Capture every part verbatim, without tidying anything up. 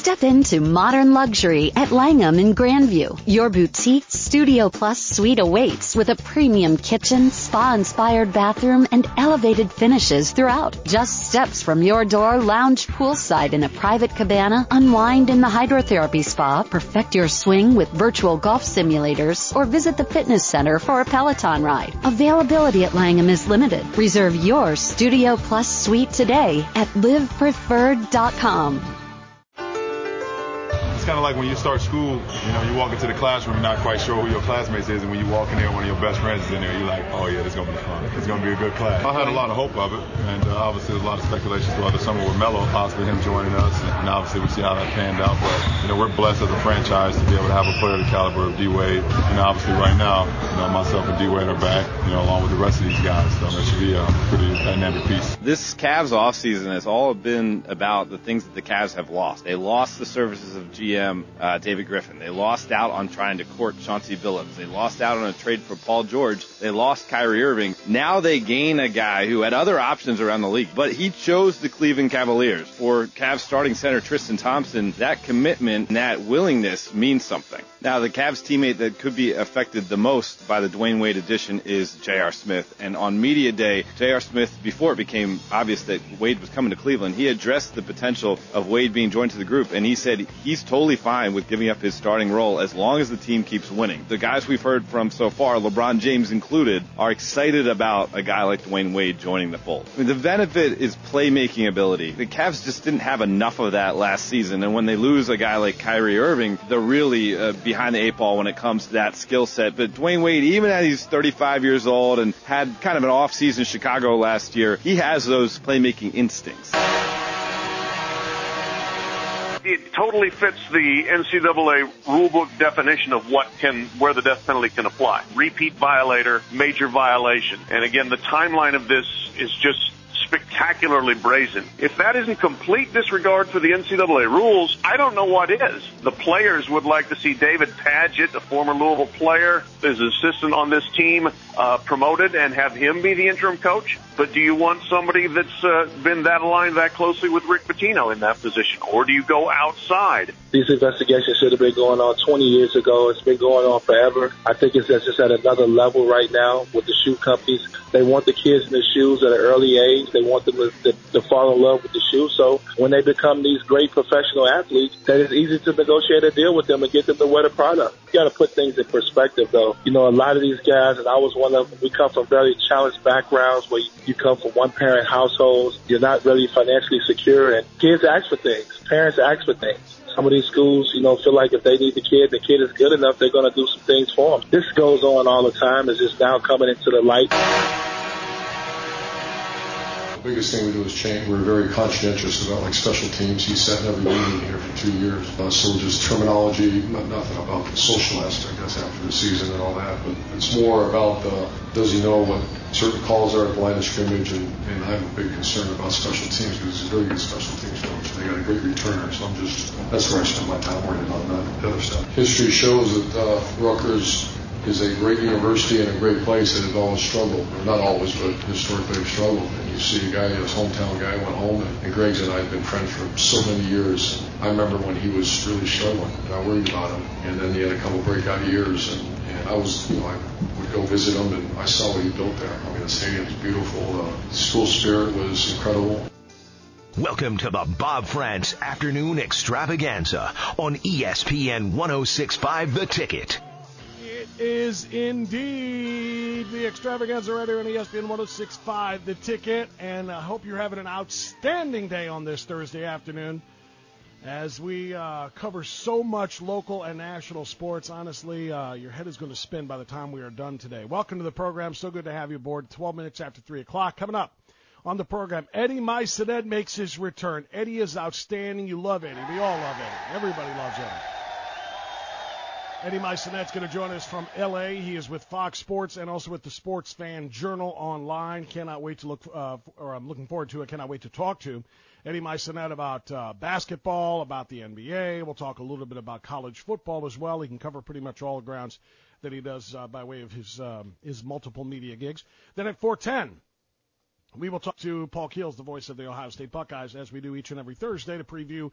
Step into modern luxury at Langham in Grandview. Your boutique Studio Plus suite awaits with a premium kitchen, spa-inspired bathroom, and elevated finishes throughout. Just steps from your door, lounge poolside in a private cabana, unwind in the hydrotherapy spa, perfect your swing with virtual golf simulators, or visit the fitness center for a Peloton ride. Availability at Langham is limited. Reserve your Studio Plus suite today at live preferred dot com. It's kind of like when you start school, you know, you walk into the classroom, you're not quite sure who your classmates is, and when you walk in there, one of your best friends is in there, you're like, oh yeah, this is going to be fun. It's going to be a good class. I had a lot of hope of it, and uh, obviously there's a lot of speculation throughout the summer with Melo, possibly him joining us, and obviously we'll see how that panned out, but, you know, we're blessed as a franchise to be able to have a player the caliber of D-Wade, and obviously right now, you know, myself and D-Wade are back, you know, along with the rest of these guys, so it should be a pretty dynamic piece. This Cavs offseason has all been about the things that the Cavs have lost. They lost the services of G M uh, David Griffin. They lost out on trying to court Chauncey Billups. They lost out on a trade for Paul George. They lost Kyrie Irving. Now they gain a guy who had other options around the league, but he chose the Cleveland Cavaliers. For Cavs starting center Tristan Thompson, that commitment and that willingness means something. Now, the Cavs teammate that could be affected the most by the Dwayne Wade addition is J R. Smith. And on media day, J R. Smith, before it became obvious that Wade was coming to Cleveland, he addressed the potential of Wade being joined to the group, and he said he's totally fine with giving up his starting role as long as the team keeps winning. The guys we've heard from so far, LeBron James included, are excited about a guy like Dwayne Wade joining the fold. I mean, the benefit is playmaking ability. The Cavs just didn't have enough of that last season, and when they lose a guy like Kyrie Irving, they're really uh, behind the eight ball when it comes to that skill set. But Dwayne Wade, even as he's thirty-five years old and had kind of an off-season in Chicago last year, he has those playmaking instincts. It totally fits the N C double A rulebook definition of what can, where the death penalty can apply. Repeat violator, major violation. And again, the timeline of this is just spectacularly brazen. If that isn't complete disregard for the N C double A rules, I don't know what is. The players would like to see David Padgett, a former Louisville player, as an assistant on this team, uh, promoted and have him be the interim coach. But do you want somebody that's uh, been that aligned that closely with Rick Pitino in that position? Or do you go outside? These investigations should have been going on twenty years ago. It's been going on forever. I think it's just at another level right now with the shoe companies. They want the kids in the shoes at an early age. They want them to, to, to fall in love with the shoe. So when they become these great professional athletes, that it's easy to negotiate a deal with them and get them to wear the product. You got to put things in perspective, though. You know, a lot of these guys, and I was one of them, we come from very challenged backgrounds where you, you come from one-parent households. You're not really financially secure, and kids ask for things. Parents ask for things. Some of these schools, you know, feel like if they need the kid, the kid is good enough, they're going to do some things for them. This goes on all the time. It's just now coming into the light. The biggest thing we do is change. We're very conscientious about like special teams. He sat in every meeting here for two years. Uh, so just terminology, not, nothing about the social aspect, that's after the season and all that, but it's more about the, does he know what certain calls are at the line of scrimmage, and, and I have a big concern about special teams because he's a very good special teams coach. They got a great returner, so I'm just, that's where I spend my time worrying about, not the other stuff. History shows that uh, Rutgers is a great university and a great place that has always struggled. Not always, but historically have struggled. And you see a guy, his hometown guy, went home, and, and Greg's and I have been friends for so many years. I remember when he was really struggling, and I worried about him. And then he had a couple breakout years, and, and I was, you know, I would go visit him, and I saw what he built there. I mean, the stadium's beautiful. Uh, the school spirit was incredible. Welcome to the Bob France Afternoon Extravaganza on E S P N one oh six point five The Ticket. Is indeed the extravaganza right here on E S P N one oh six point five The Ticket, and I hope you're having an outstanding day on this Thursday afternoon as we uh, cover so much local and national sports. Honestly, uh, your head is going to spin by the time we are done today. Welcome to the program. So good to have you aboard. twelve minutes after three o'clock. Coming up on the program, Eddie Maisonet makes his return. Eddie is outstanding. You love Eddie. We all love Eddie. Everybody loves Eddie. Eddie Maisonet's going to join us from L A. He is with Fox Sports and also with the Sports Fan Journal online. Cannot wait to look, uh, or I'm looking forward to it. Cannot wait to talk to Eddie Maisonet about uh, basketball, about the N B A. We'll talk a little bit about college football as well. He can cover pretty much all the grounds that he does uh, by way of his um, his multiple media gigs. Then at four ten, we will talk to Paul Keels, the voice of the Ohio State Buckeyes, as we do each and every Thursday to preview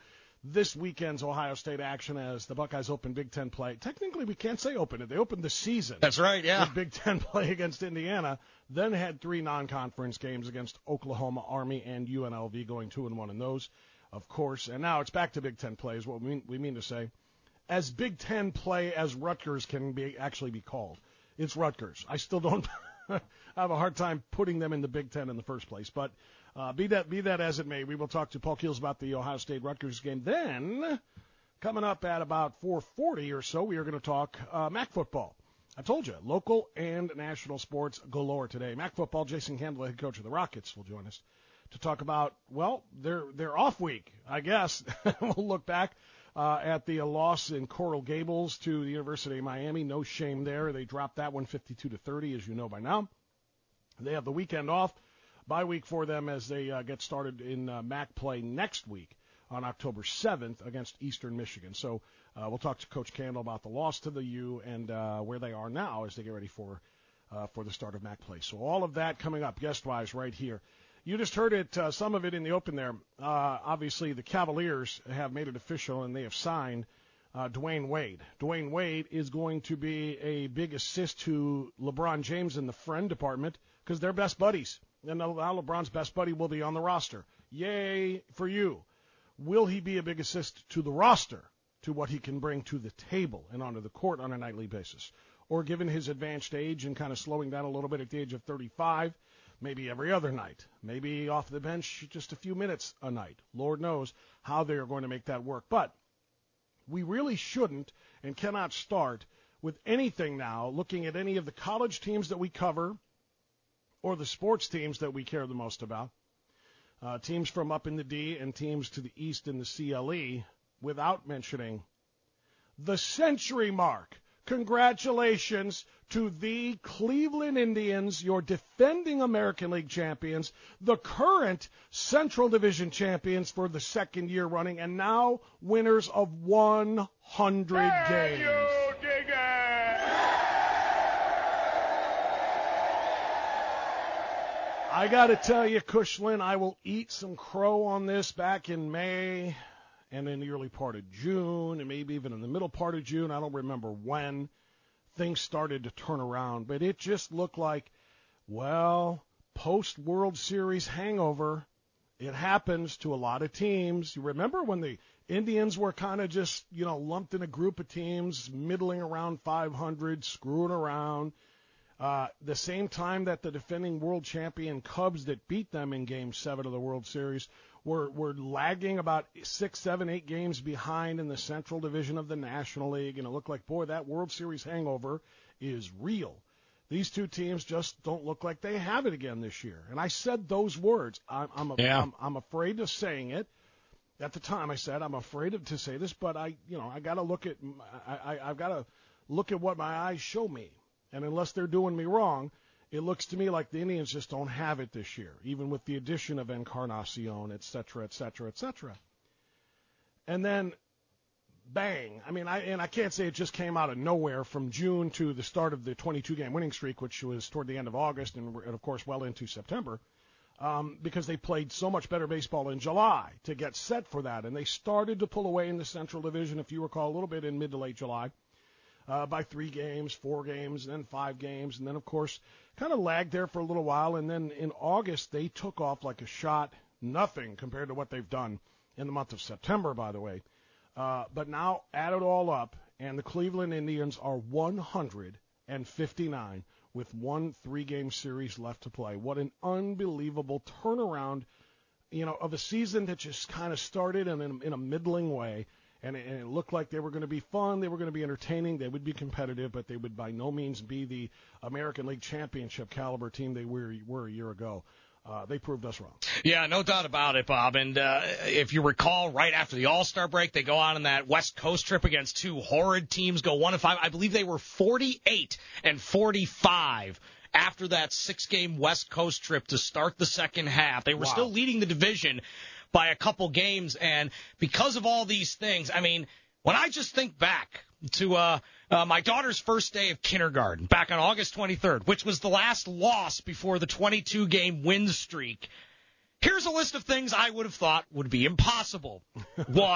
this weekend's Ohio State action as the Buckeyes open Big Ten play. Technically, we can't say open it. They opened the season. That's right, yeah. With Big Ten play against Indiana, then had three non-conference games against Oklahoma, Army, and U N L V, going two and one in those, of course. And now it's back to Big Ten play is what we mean, we mean to say. As Big Ten play as Rutgers can be actually be called. It's Rutgers. I still don't have a hard time putting them in the Big Ten in the first place, but Uh, be that be that as it may, we will talk to Paul Keels about the Ohio State-Rutgers game. Then, coming up at about four forty or so, we are going to talk uh, M A C football. I told you, local and national sports galore today. M A C football, Jason Candela, head coach of the Rockets, will join us to talk about, well, their, their off week, I guess. We'll look back uh, at the uh, loss in Coral Gables to the University of Miami. No shame there. They dropped that one fifty-two to thirty, as you know by now. They have the weekend off. Bye week for them as they uh, get started in uh, M A C play next week on October seventh against Eastern Michigan. So uh, we'll talk to Coach Candle about the loss to the U and uh, where they are now as they get ready for uh, for the start of M A C play. So all of that coming up guest-wise right here. You just heard it, uh, some of it in the open there. Uh, obviously, the Cavaliers have made it official, and they have signed uh, Dwayne Wade. Dwayne Wade is going to be a big assist to LeBron James in the friend department because they're best buddies. And now LeBron's best buddy will be on the roster. Yay for you. Will he be a big assist to the roster, to what he can bring to the table and onto the court on a nightly basis? Or given his advanced age and kind of slowing down a little bit at the age of thirty-five, maybe every other night, maybe off the bench just a few minutes a night. Lord knows how they are going to make that work. But we really shouldn't and cannot start with anything now looking at any of the college teams that we cover or the sports teams that we care the most about, uh, teams from up in the D and teams to the east in the C L E, without mentioning the century mark. Congratulations to the Cleveland Indians, your defending American League champions, the current Central Division champions for the second year running, and now winners of one hundred games. You dig it? I got to tell you, Cushlin, I will eat some crow on this back in May and in the early part of June and maybe even in the middle part of June. I don't remember when things started to turn around, but it just looked like, well, post-World Series hangover. It happens to a lot of teams. You remember when the Indians were kind of just, you know, lumped in a group of teams, middling around five hundred, screwing around. Uh, the same time that the defending world champion Cubs that beat them in Game seven of the World Series were, were lagging about six, seven, eight games behind in the Central Division of the National League, and it looked like, boy, that World Series hangover is real. These two teams just don't look like they have it again this year. And I said those words. I'm, I'm, a, yeah. I'm, I'm afraid of saying it. At the time I said, I'm afraid of, to say this, but I, you know, I got to look at, I, I, I've got to look at what my eyes show me. And unless they're doing me wrong, it looks to me like the Indians just don't have it this year, even with the addition of Encarnacion, et cetera, et cetera, et cetera. And then, bang. I mean, I and I can't say it just came out of nowhere from June to the start of the twenty-two game winning streak, which was toward the end of August and, and of course, well into September, um, because they played so much better baseball in July to get set for that. And they started to pull away in the Central Division, if you recall, a little bit in mid to late July. Uh, by three games, four games, and then five games, and then, of course, kind of lagged there for a little while, and then in August they took off like a shot, nothing compared to what they've done in the month of September, by the way. Uh, but now add it all up, and the Cleveland Indians are one hundred fifty-nine with one three-game series left to play. What an unbelievable turnaround, you know, of a season that just kind of started in, in, in a middling way. And it, and it looked like they were going to be fun, they were going to be entertaining, they would be competitive, but they would by no means be the American League Championship caliber team they were, were a year ago. Uh, they proved us wrong. Yeah, no doubt about it, Bob. And uh, if you recall, right after the All-Star break, they go on in that West Coast trip against two horrid teams, go one and five. I believe they were forty-eight and forty-five after that six-game West Coast trip to start the second half. They were Wow. still leading the division by a couple games, and because of all these things, I mean, when I just think back to uh, uh, my daughter's first day of kindergarten, back on August twenty-third, which was the last loss before the twenty-two game win streak, here's a list of things I would have thought would be impossible. One,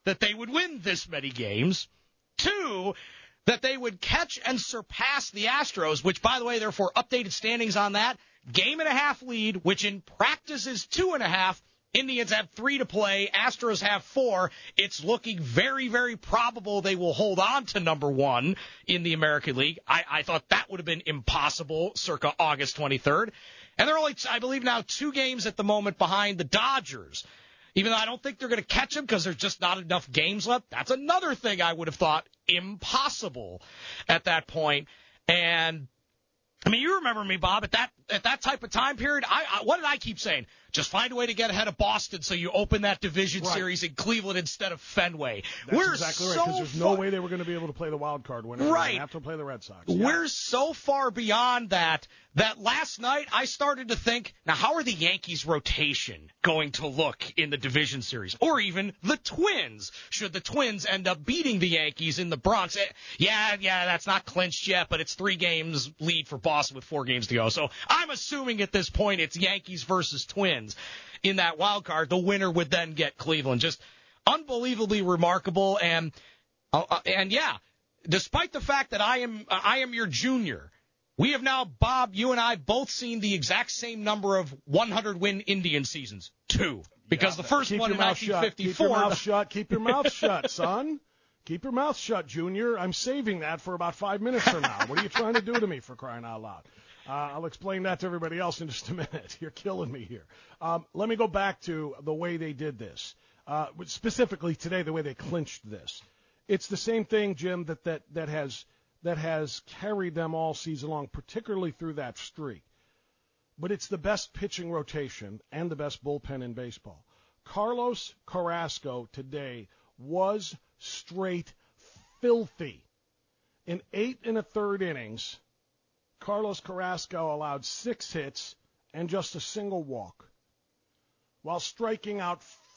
that they would win this many games. Two, that they would catch and surpass the Astros, which, by the way, therefore, updated standings on that. Game and a half lead, which in practice is two and a half. Indians have three to play. Astros have four. It's looking very, very probable they will hold on to number one in the American League. I, I thought that would have been impossible circa August twenty-third. And they're only, I believe, now two games at the moment behind the Dodgers. Even though I don't think they're going to catch them because there's just not enough games left. That's another thing I would have thought impossible at that point. And, I mean, you remember me, Bob, at that at that type of time period. I, I what did I keep saying? Just find a way to get ahead of Boston so you open that division right. series in Cleveland instead of Fenway. That's We're exactly so right, because there's far, no way they were going to be able to play the wild card winner. Right. They have to play the Red Sox. We're Yeah. so far beyond that that last night I started to think, now how are the Yankees' rotation going to look in the division series? Or even the Twins, should the Twins end up beating the Yankees in the Bronx? Yeah, yeah, that's not clinched yet, but it's three games lead for Boston with four games to go. So I'm assuming at this point it's Yankees versus Twins in that wild card. The winner would then get Cleveland. Just unbelievably remarkable. And uh, and yeah, despite the fact that I am uh, I am your junior, we have now, Bob, you and I both seen the exact same number of one hundred win Indian seasons, two. Because yeah, the first keep one in nineteen fifty-four. Keep your mouth shut. Keep your mouth shut, son. Keep your mouth shut, Junior. I'm saving that for about five minutes from now. What are you trying to do to me, for crying out loud? Uh, I'll explain that to everybody else in just a minute. You're killing me here. Um, let me go back to the way they did this. Uh, specifically today, the way they clinched this. It's the same thing, Jim, that, that, that has that has carried them all season long, particularly through that streak. But it's the best pitching rotation and the best bullpen in baseball. Carlos Carrasco today was straight filthy. In eight and a third innings, Carlos Carrasco allowed six hits and just a single walk, while striking out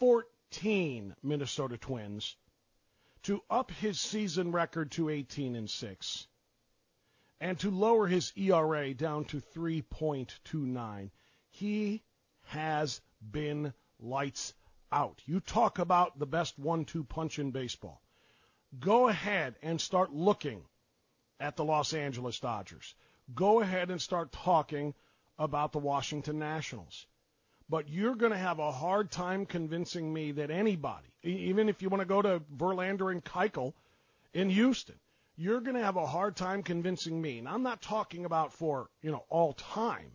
fourteen Minnesota Twins to up his season record to eighteen and six and to lower his E R A down to three point two nine. He has been lights out. You talk about the best one two punch in baseball. Go ahead and start looking at the Los Angeles Dodgers. Go ahead and start talking about the Washington Nationals. But you're going to have a hard time convincing me that anybody, even if you want to go to Verlander and Keuchel in Houston, you're going to have a hard time convincing me. And I'm not talking about for, you know, all time,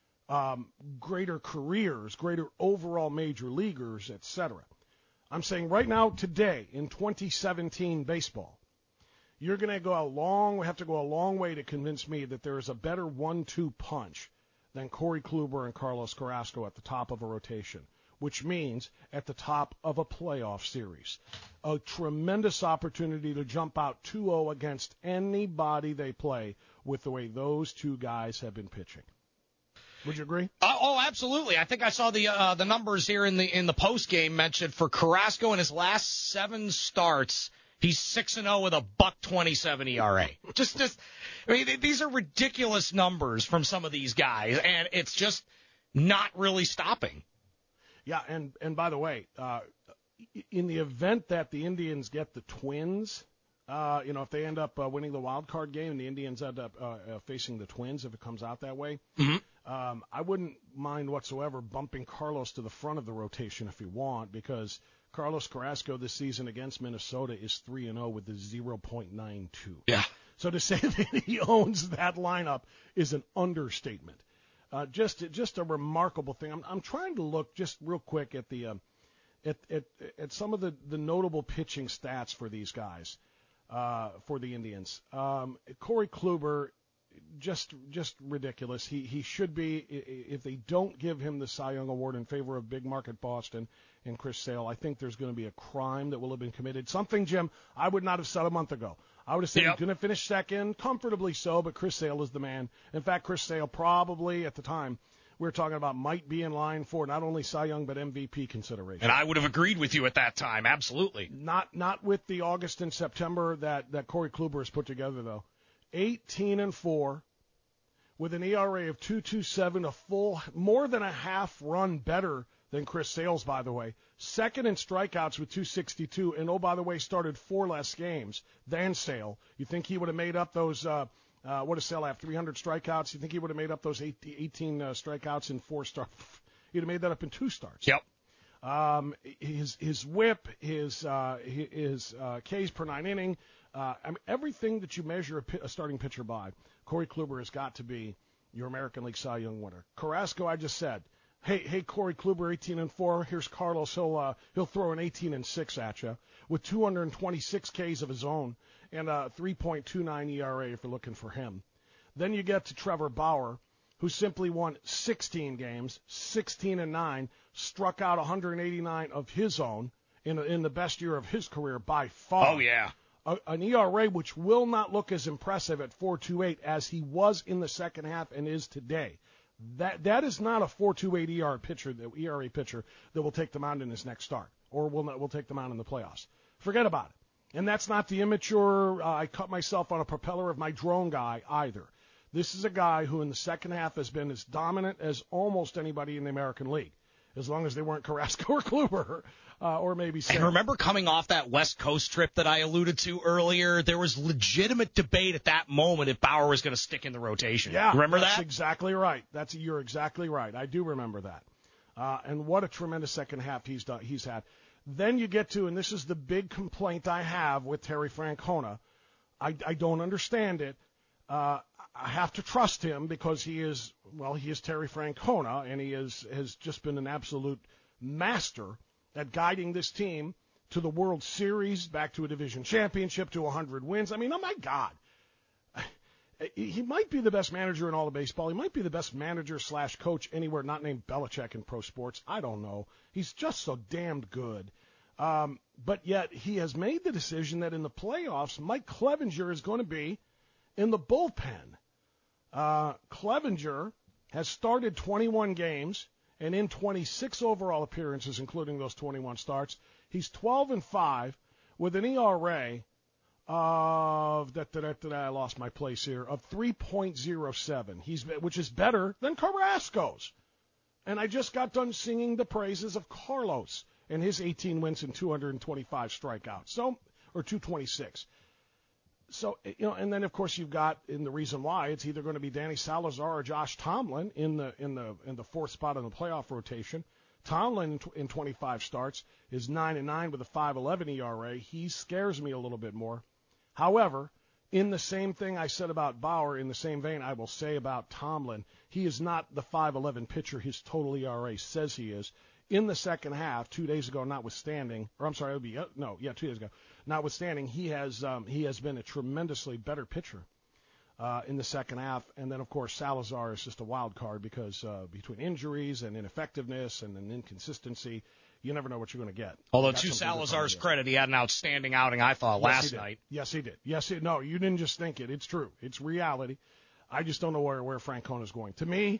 um, greater careers, greater overall major leaguers, et cetera. I'm saying right now, today, in twenty seventeen baseball, you're going to go a long, have to go a long way to convince me that there is a better one two punch than Corey Kluber and Carlos Carrasco at the top of a rotation, which means at the top of a playoff series. A tremendous opportunity to jump out two oh against anybody they play with the way those two guys have been pitching. Would you agree? Uh, oh, absolutely. I think I saw the uh, the numbers here in the in the post game mentioned for Carrasco in his last seven starts. He's six and zero with a buck twenty-seven E R A. Just, just, I mean, these are ridiculous numbers from some of these guys, and it's just not really stopping. Yeah, and and by the way, uh, in the event that the Indians get the Twins, uh, you know, if they end up uh, winning the wild card game and the Indians end up uh, uh, facing the Twins, if it comes out that way, mm-hmm. um, I wouldn't mind whatsoever bumping Carlos to the front of the rotation if you want, because Carlos Carrasco this season against Minnesota is three and oh with a zero point nine two. Yeah. So to say that he owns that lineup is an understatement. Uh, just just a remarkable thing. I'm I'm trying to look just real quick at the um, at, at at some of the, the notable pitching stats for these guys, uh, for the Indians. Um, Corey Kluber, just just ridiculous. He he should be, if they don't give him the Cy Young Award in favor of big market Boston and Chris Sale, I think there's going to be a crime that will have been committed. Something, Jim, I would not have said a month ago. I would have said yep. he's going to finish second, comfortably so, but Chris Sale is the man. In fact, Chris Sale probably, at the time, we were talking about might be in line for not only Cy Young but M V P consideration. And I would have agreed with you at that time, absolutely. Not not with the August and September that, that Corey Kluber has put together, though. eighteen and four with an E R A of two point two seven, a full, more than a half run better than Chris Sales, by the way. Second in strikeouts with two sixty-two, and, oh, by the way, started four less games than Sale. You think he would have made up those uh, – uh, what does Sale have, three hundred strikeouts? You think he would have made up those eighteen uh, strikeouts in four starts? He'd have made that up in two starts. Yep. Um, his his whip, his uh, his uh, Ks per nine inning, uh, I mean, everything that you measure a, p- a starting pitcher by, Corey Kluber has got to be your American League Cy Young winner. Carrasco, I just said, hey hey Corey Kluber, eighteen and four. Here's Carlos. He'll uh, he'll throw an eighteen and six at you with two hundred twenty-six Ks of his own and a three point two nine E R A if you're looking for him. Then you get to Trevor Bauer, who simply won sixteen games, sixteen and nine, struck out one hundred eighty-nine of his own in in the best year of his career by far. Oh, yeah. A, an E R A which will not look as impressive at four point two eight as he was in the second half and is today. That that is not a four point two eight E R A pitcher, the E R A pitcher that will take the mound in his next start, or will not will take the mound in the playoffs. Forget about it. And that's not the immature. Uh, I cut myself on a propeller of my drone guy either. This is a guy who in the second half has been as dominant as almost anybody in the American League, as long as they weren't Carrasco or Kluber, uh, or maybe Sam. And remember coming off that West Coast trip that I alluded to earlier, there was legitimate debate at that moment if Bauer was going to stick in the rotation. Yeah, remember that's that? exactly right. That's You're exactly right. I do remember that. Uh, and what a tremendous second half he's done, he's had. Then you get to, and this is the big complaint I have with Terry Francona, I, I don't understand it. Uh, I have to trust him because he is, well, he is Terry Francona, and he is, has just been an absolute master at guiding this team to the World Series, back to a division championship, to one hundred wins. I mean, oh, my God. He might be the best manager in all of baseball. He might be the best manager slash coach anywhere not named Belichick in pro sports. I don't know. He's just so damned good. Um, but yet he has made the decision that in the playoffs, Mike Clevinger is going to be in the bullpen. Uh, Clevinger has started twenty-one games, and in twenty-six overall appearances, including those twenty-one starts, he's twelve and five with an E R A of da, da, da, da, da, I lost my place here of three point oh seven. He's which is better than Carrasco's. And I just got done singing the praises of Carlos and his eighteen wins and two hundred twenty-five strikeouts. So, or two twenty-six. So, you know, and then of course you've got, in the reason why, it's either going to be Danny Salazar or Josh Tomlin in the in the in the fourth spot in the playoff rotation. Tomlin in twenty-five starts is nine and nine with a five eleven E R A. He scares me a little bit more. However, in the same thing I said about Bauer, in the same vein I will say about Tomlin, he is not the five eleven pitcher his total E R A says he is. In the second half, two days ago, notwithstanding, or I'm sorry, it would be no, yeah, two days ago, notwithstanding, he has um, he has been a tremendously better pitcher uh, in the second half. And then, of course, Salazar is just a wild card because uh, between injuries and ineffectiveness and an inconsistency, you never know what you're going to get. Although, to Salazar's credit, he had an outstanding outing, I thought, yes, last he night. Yes, he did. Yes, he, no, you didn't just think it. It's true. It's reality. I just don't know where where Francona's going. To me,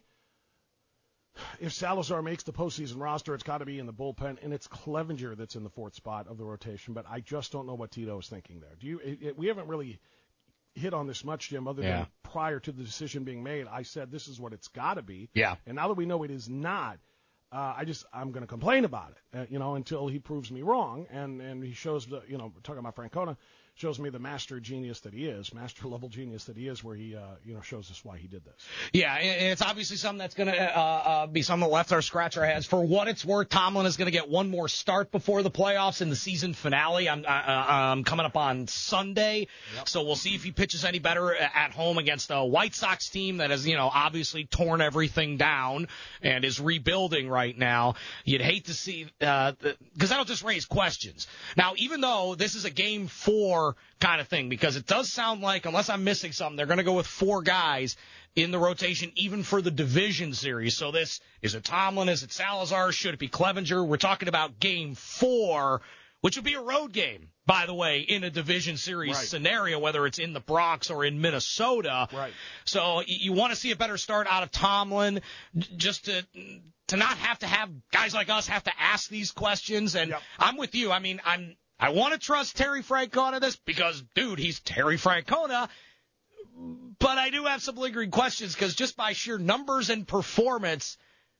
if Salazar makes the postseason roster, it's got to be in the bullpen, and it's Clevinger that's in the fourth spot of the rotation. But I just don't know what Tito is thinking there. Do you? It, it, we haven't really hit on this much, Jim, other yeah. than prior to the decision being made, I said this is what it's got to be. Yeah. And now that we know it is not, uh, I just I'm going to complain about it, uh, you know, until he proves me wrong, and and he shows the, you know, we're talking about Francona. Shows me the master genius that he is, master level genius that he is, where he, uh, you know, shows us why he did this. Yeah, and it's obviously something that's going to uh, uh, be something that left our scratch our heads. For what it's worth, Tomlin is going to get one more start before the playoffs in the season finale. I'm, uh, I'm coming up on Sunday, yep. So we'll see if he pitches any better at home against a White Sox team that has, you know, obviously torn everything down and is rebuilding right now. You'd hate to see, uh, because that'll just raise questions. Now, even though this is a game four kind of thing, because it does sound like, unless I'm missing something, they're going to go with four guys in the rotation, even for the division series. So this, is it Tomlin? Is it Salazar? Should it be Clevinger? We're talking about game four, which would be a road game, by the way, in a division series right. scenario, whether it's in the Bronx or in Minnesota. Right. So you want to see a better start out of Tomlin, just to to not have to have guys like us have to ask these questions. And yep. I'm with you. I mean, I'm I want to trust Terry Francona this because, dude, he's Terry Francona. But I do have some lingering questions because just by sheer numbers and performance,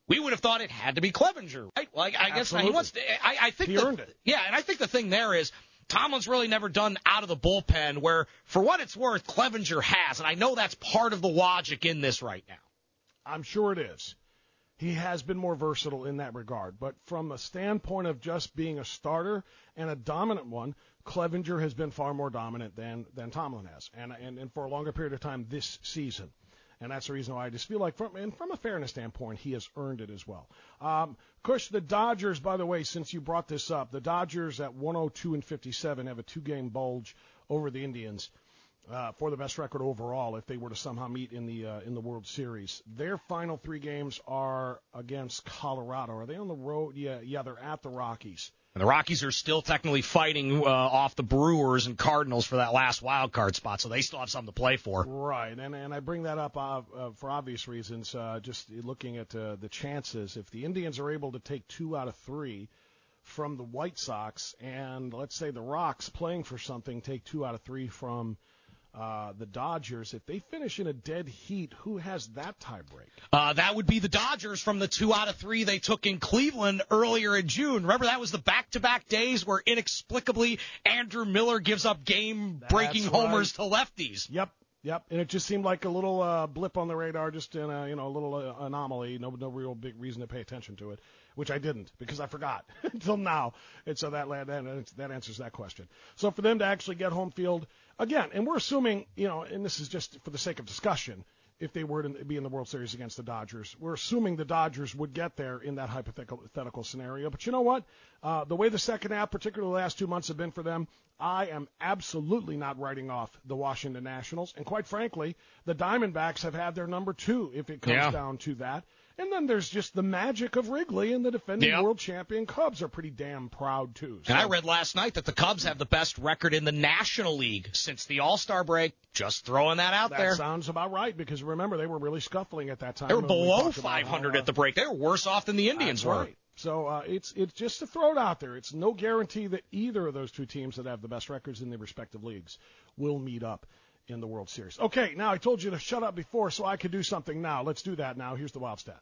we would have thought it had to be Clevenger, right? Well, I, I guess he wants to. I, I think he the, earned it. Yeah, and I think the thing there is Tomlin's really never done out of the bullpen where, for what it's worth, Clevenger has, and I know that's part of the logic in this right now. I'm sure it is. He has been more versatile in that regard. But from a standpoint of just being a starter and a dominant one, Clevenger has been far more dominant than, than Tomlin has, and, and and for a longer period of time this season. And that's the reason why I just feel like, from and from a fairness standpoint, he has earned it as well. Um, Kush, the Dodgers, by the way, since you brought this up, the Dodgers at one oh two and fifty-seven have a two-game bulge over the Indians uh, for the best record overall if they were to somehow meet in the uh, in the World Series. Their final three games are against Colorado. Are they on the road? Yeah, yeah, they're at the Rockies. And the Rockies are still technically fighting uh, off the Brewers and Cardinals for that last wild card spot, so they still have something to play for. Right, and and I bring that up uh, uh, for obvious reasons. Uh, just looking at uh, the chances, if the Indians are able to take two out of three from the White Sox, and let's say the Rocks playing for something take two out of three from Uh, the Dodgers, if they finish in a dead heat, who has that tiebreak? Uh, that would be the Dodgers from the two out of three they took in Cleveland earlier in June. Remember, that was the back-to-back days where inexplicably Andrew Miller gives up game-breaking homers right. to lefties. Yep, yep. And it just seemed like a little uh, blip on the radar, just in a, you know, a little uh, anomaly. No, no real big reason to pay attention to it, which I didn't because I forgot until now. And so that, that that answers that question. So for them to actually get home field again, and we're assuming, you know, and this is just for the sake of discussion, if they were to be in the World Series against the Dodgers, we're assuming the Dodgers would get there in that hypothetical scenario. But you know what? Uh, the way the second half, particularly the last two months, have been for them, I am absolutely not writing off the Washington Nationals. And quite frankly, the Diamondbacks have had their number two if it comes yeah. down to that. And then there's just the magic of Wrigley, and the defending yep. world champion Cubs are pretty damn proud, too. So. And I read last night that the Cubs have the best record in the National League since the All-Star break. Just throwing that out that there. That sounds about right, because remember, they were really scuffling at that time. They were below we five hundred how, uh, at the break. They were worse off than the Indians that's were. Right. So uh, it's it's just to throw it out there. It's no guarantee that either of those two teams that have the best records in their respective leagues will meet up in the World Series. Okay, now I told you to shut up before so I could do something now. Let's do that now. Here's the Wild Stat.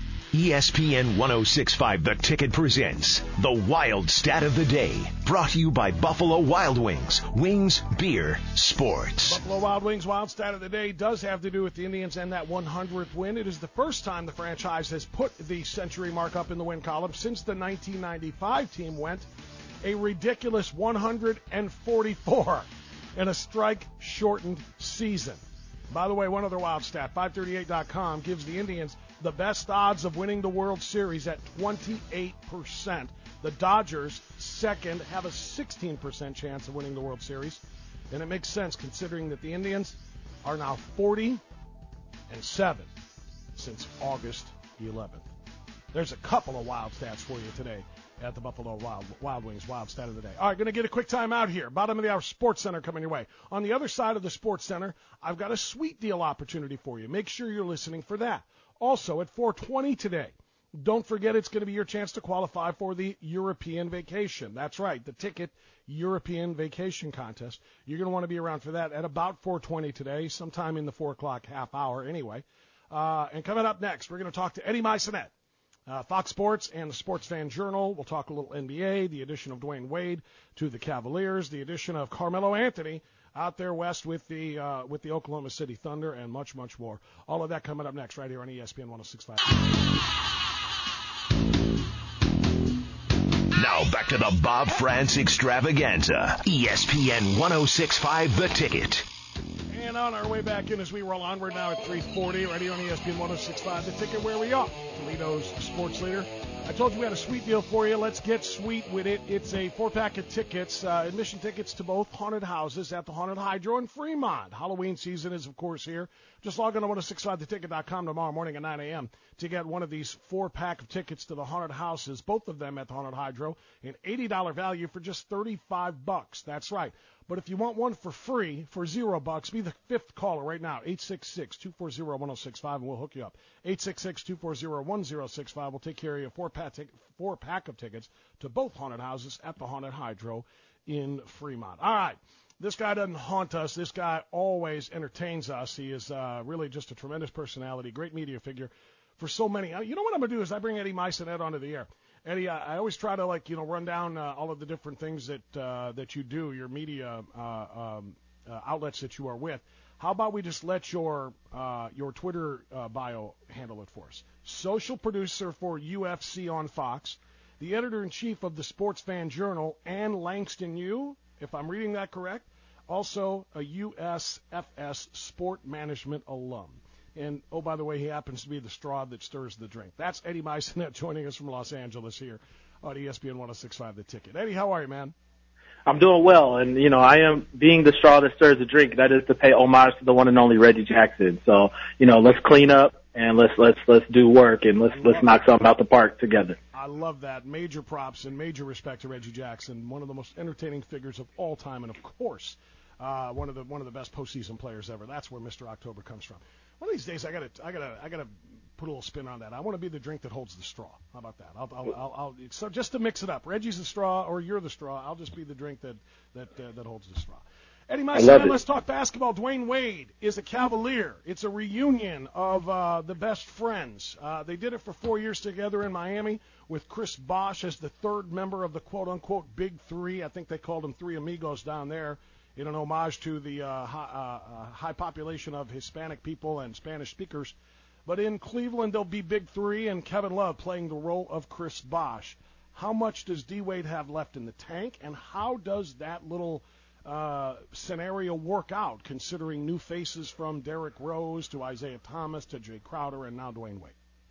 E S P N ten sixty-five The Ticket presents the Wild Stat of the Day, brought to you by Buffalo Wild Wings. Wings, beer, sports. Buffalo Wild Wings Wild Stat of the Day does have to do with the Indians and that one hundredth win. It is the first time the franchise has put the century mark up in the win column since the nineteen ninety-five team went a ridiculous one hundred forty-four in a strike-shortened season. By the way, one other wild stat, five thirty-eight dot com gives the Indians the best odds of winning the World Series at twenty-eight percent. The Dodgers, second, have a sixteen percent chance of winning the World Series. And it makes sense considering that the Indians are now forty and seven since August eleventh. There's a couple of wild stats for you today at the Buffalo Wild, Wild Wings Wild Stat of the Day. All right, going to get a quick time out here. Bottom of the hour, Sports Center coming your way. On the other side of the Sports Center, I've got a sweet deal opportunity for you. Make sure you're listening for that. Also, at four twenty today, don't forget it's going to be your chance to qualify for the European Vacation. That's right, the Ticket European Vacation Contest. You're going to want to be around for that at about four twenty today, sometime in the four o'clock half hour anyway. Uh, and coming up next, we're going to talk to Eddie Maisonet, uh, Fox Sports and the Sports Fan Journal. We'll talk a little N B A, the addition of Dwayne Wade to the Cavaliers, the addition of Carmelo Anthony out there west with the uh, with the Oklahoma City Thunder, and much, much more. All of that coming up next right here on E S P N ten sixty-five. Now back to the Bob France Extravaganza. E S P N ten sixty-five The Ticket. And on our way back in as we roll on, we're now at three forty right here on E S P N ten sixty-five The Ticket, where we are. Toledo's sports leader. I told you we had a sweet deal for you. Let's get sweet with it. It's a four-pack of tickets, uh, admission tickets to both haunted houses at the Haunted Hydro in Fremont. Halloween season is, of course, here. Just log on to ten sixty-five the ticket dot com tomorrow morning at nine a.m. to get one of these four-pack of tickets to the haunted houses, both of them at the Haunted Hydro, an eighty dollars value for just thirty-five bucks. That's right. But if you want one for free, for zero bucks, be the fifth caller right now, eight six six, two four zero, one zero six five, and we'll hook you up. eight six six, two four zero, one zero six five. We'll take care of you. Four-pack, tic- four-pack of tickets to both haunted houses at the Haunted Hydro in Fremont. All right. This guy doesn't haunt us. This guy always entertains us. He is uh, really just a tremendous personality, great media figure for so many. You know what I'm going to do is I bring Eddie Maisonet onto the air. Eddie, I, I always try to, like, you know, run down uh, all of the different things that uh, that you do, your media uh, um, uh, outlets that you are with. How about we just let your uh, your Twitter uh, bio handle it for us? Social producer for U F C on Fox, the editor-in-chief of the Sports Fan Journal, and Langston U, if I'm reading that correct, also a U S F S sport management alum. And, oh, by the way, he happens to be the straw that stirs the drink. That's Eddie Maisonet joining us from Los Angeles here on E S P N one oh six point five The Ticket. Eddie, how are you, man? I'm doing well, and, you know, I am being the straw that stirs the drink. That is to pay homage to the one and only Reggie Jackson. So, you know, let's clean up and let's let's let's do work and let's let's knock something out the park together. I love that. Major props and major respect to Reggie Jackson, one of the most entertaining figures of all time, and of course, uh, one of the one of the best postseason players ever. That's where Mister October comes from. One of these days, I gotta I gotta I gotta put a little spin on that. I want to be the drink that holds the straw. How about that? I'll, I'll, I'll, I'll so just to mix it up. Reggie's the straw, or you're the straw. I'll just be the drink that that uh, that holds the straw. Eddie Maisonet, let's talk basketball. Dwayne Wade is a Cavalier. It's a reunion of uh, the best friends. Uh, they did it for four years together in Miami with Chris Bosh as the third member of the quote-unquote Big Three. I think they called them Three Amigos down there in an homage to the uh, high, uh, high population of Hispanic people and Spanish speakers. But in Cleveland, there'll be Big Three and Kevin Love playing the role of Chris Bosh. How much does D-Wade have left in the tank, and how does that little uh, scenario work out, considering new faces from Derrick Rose to Isaiah Thomas to Jay Crowder and now Dwayne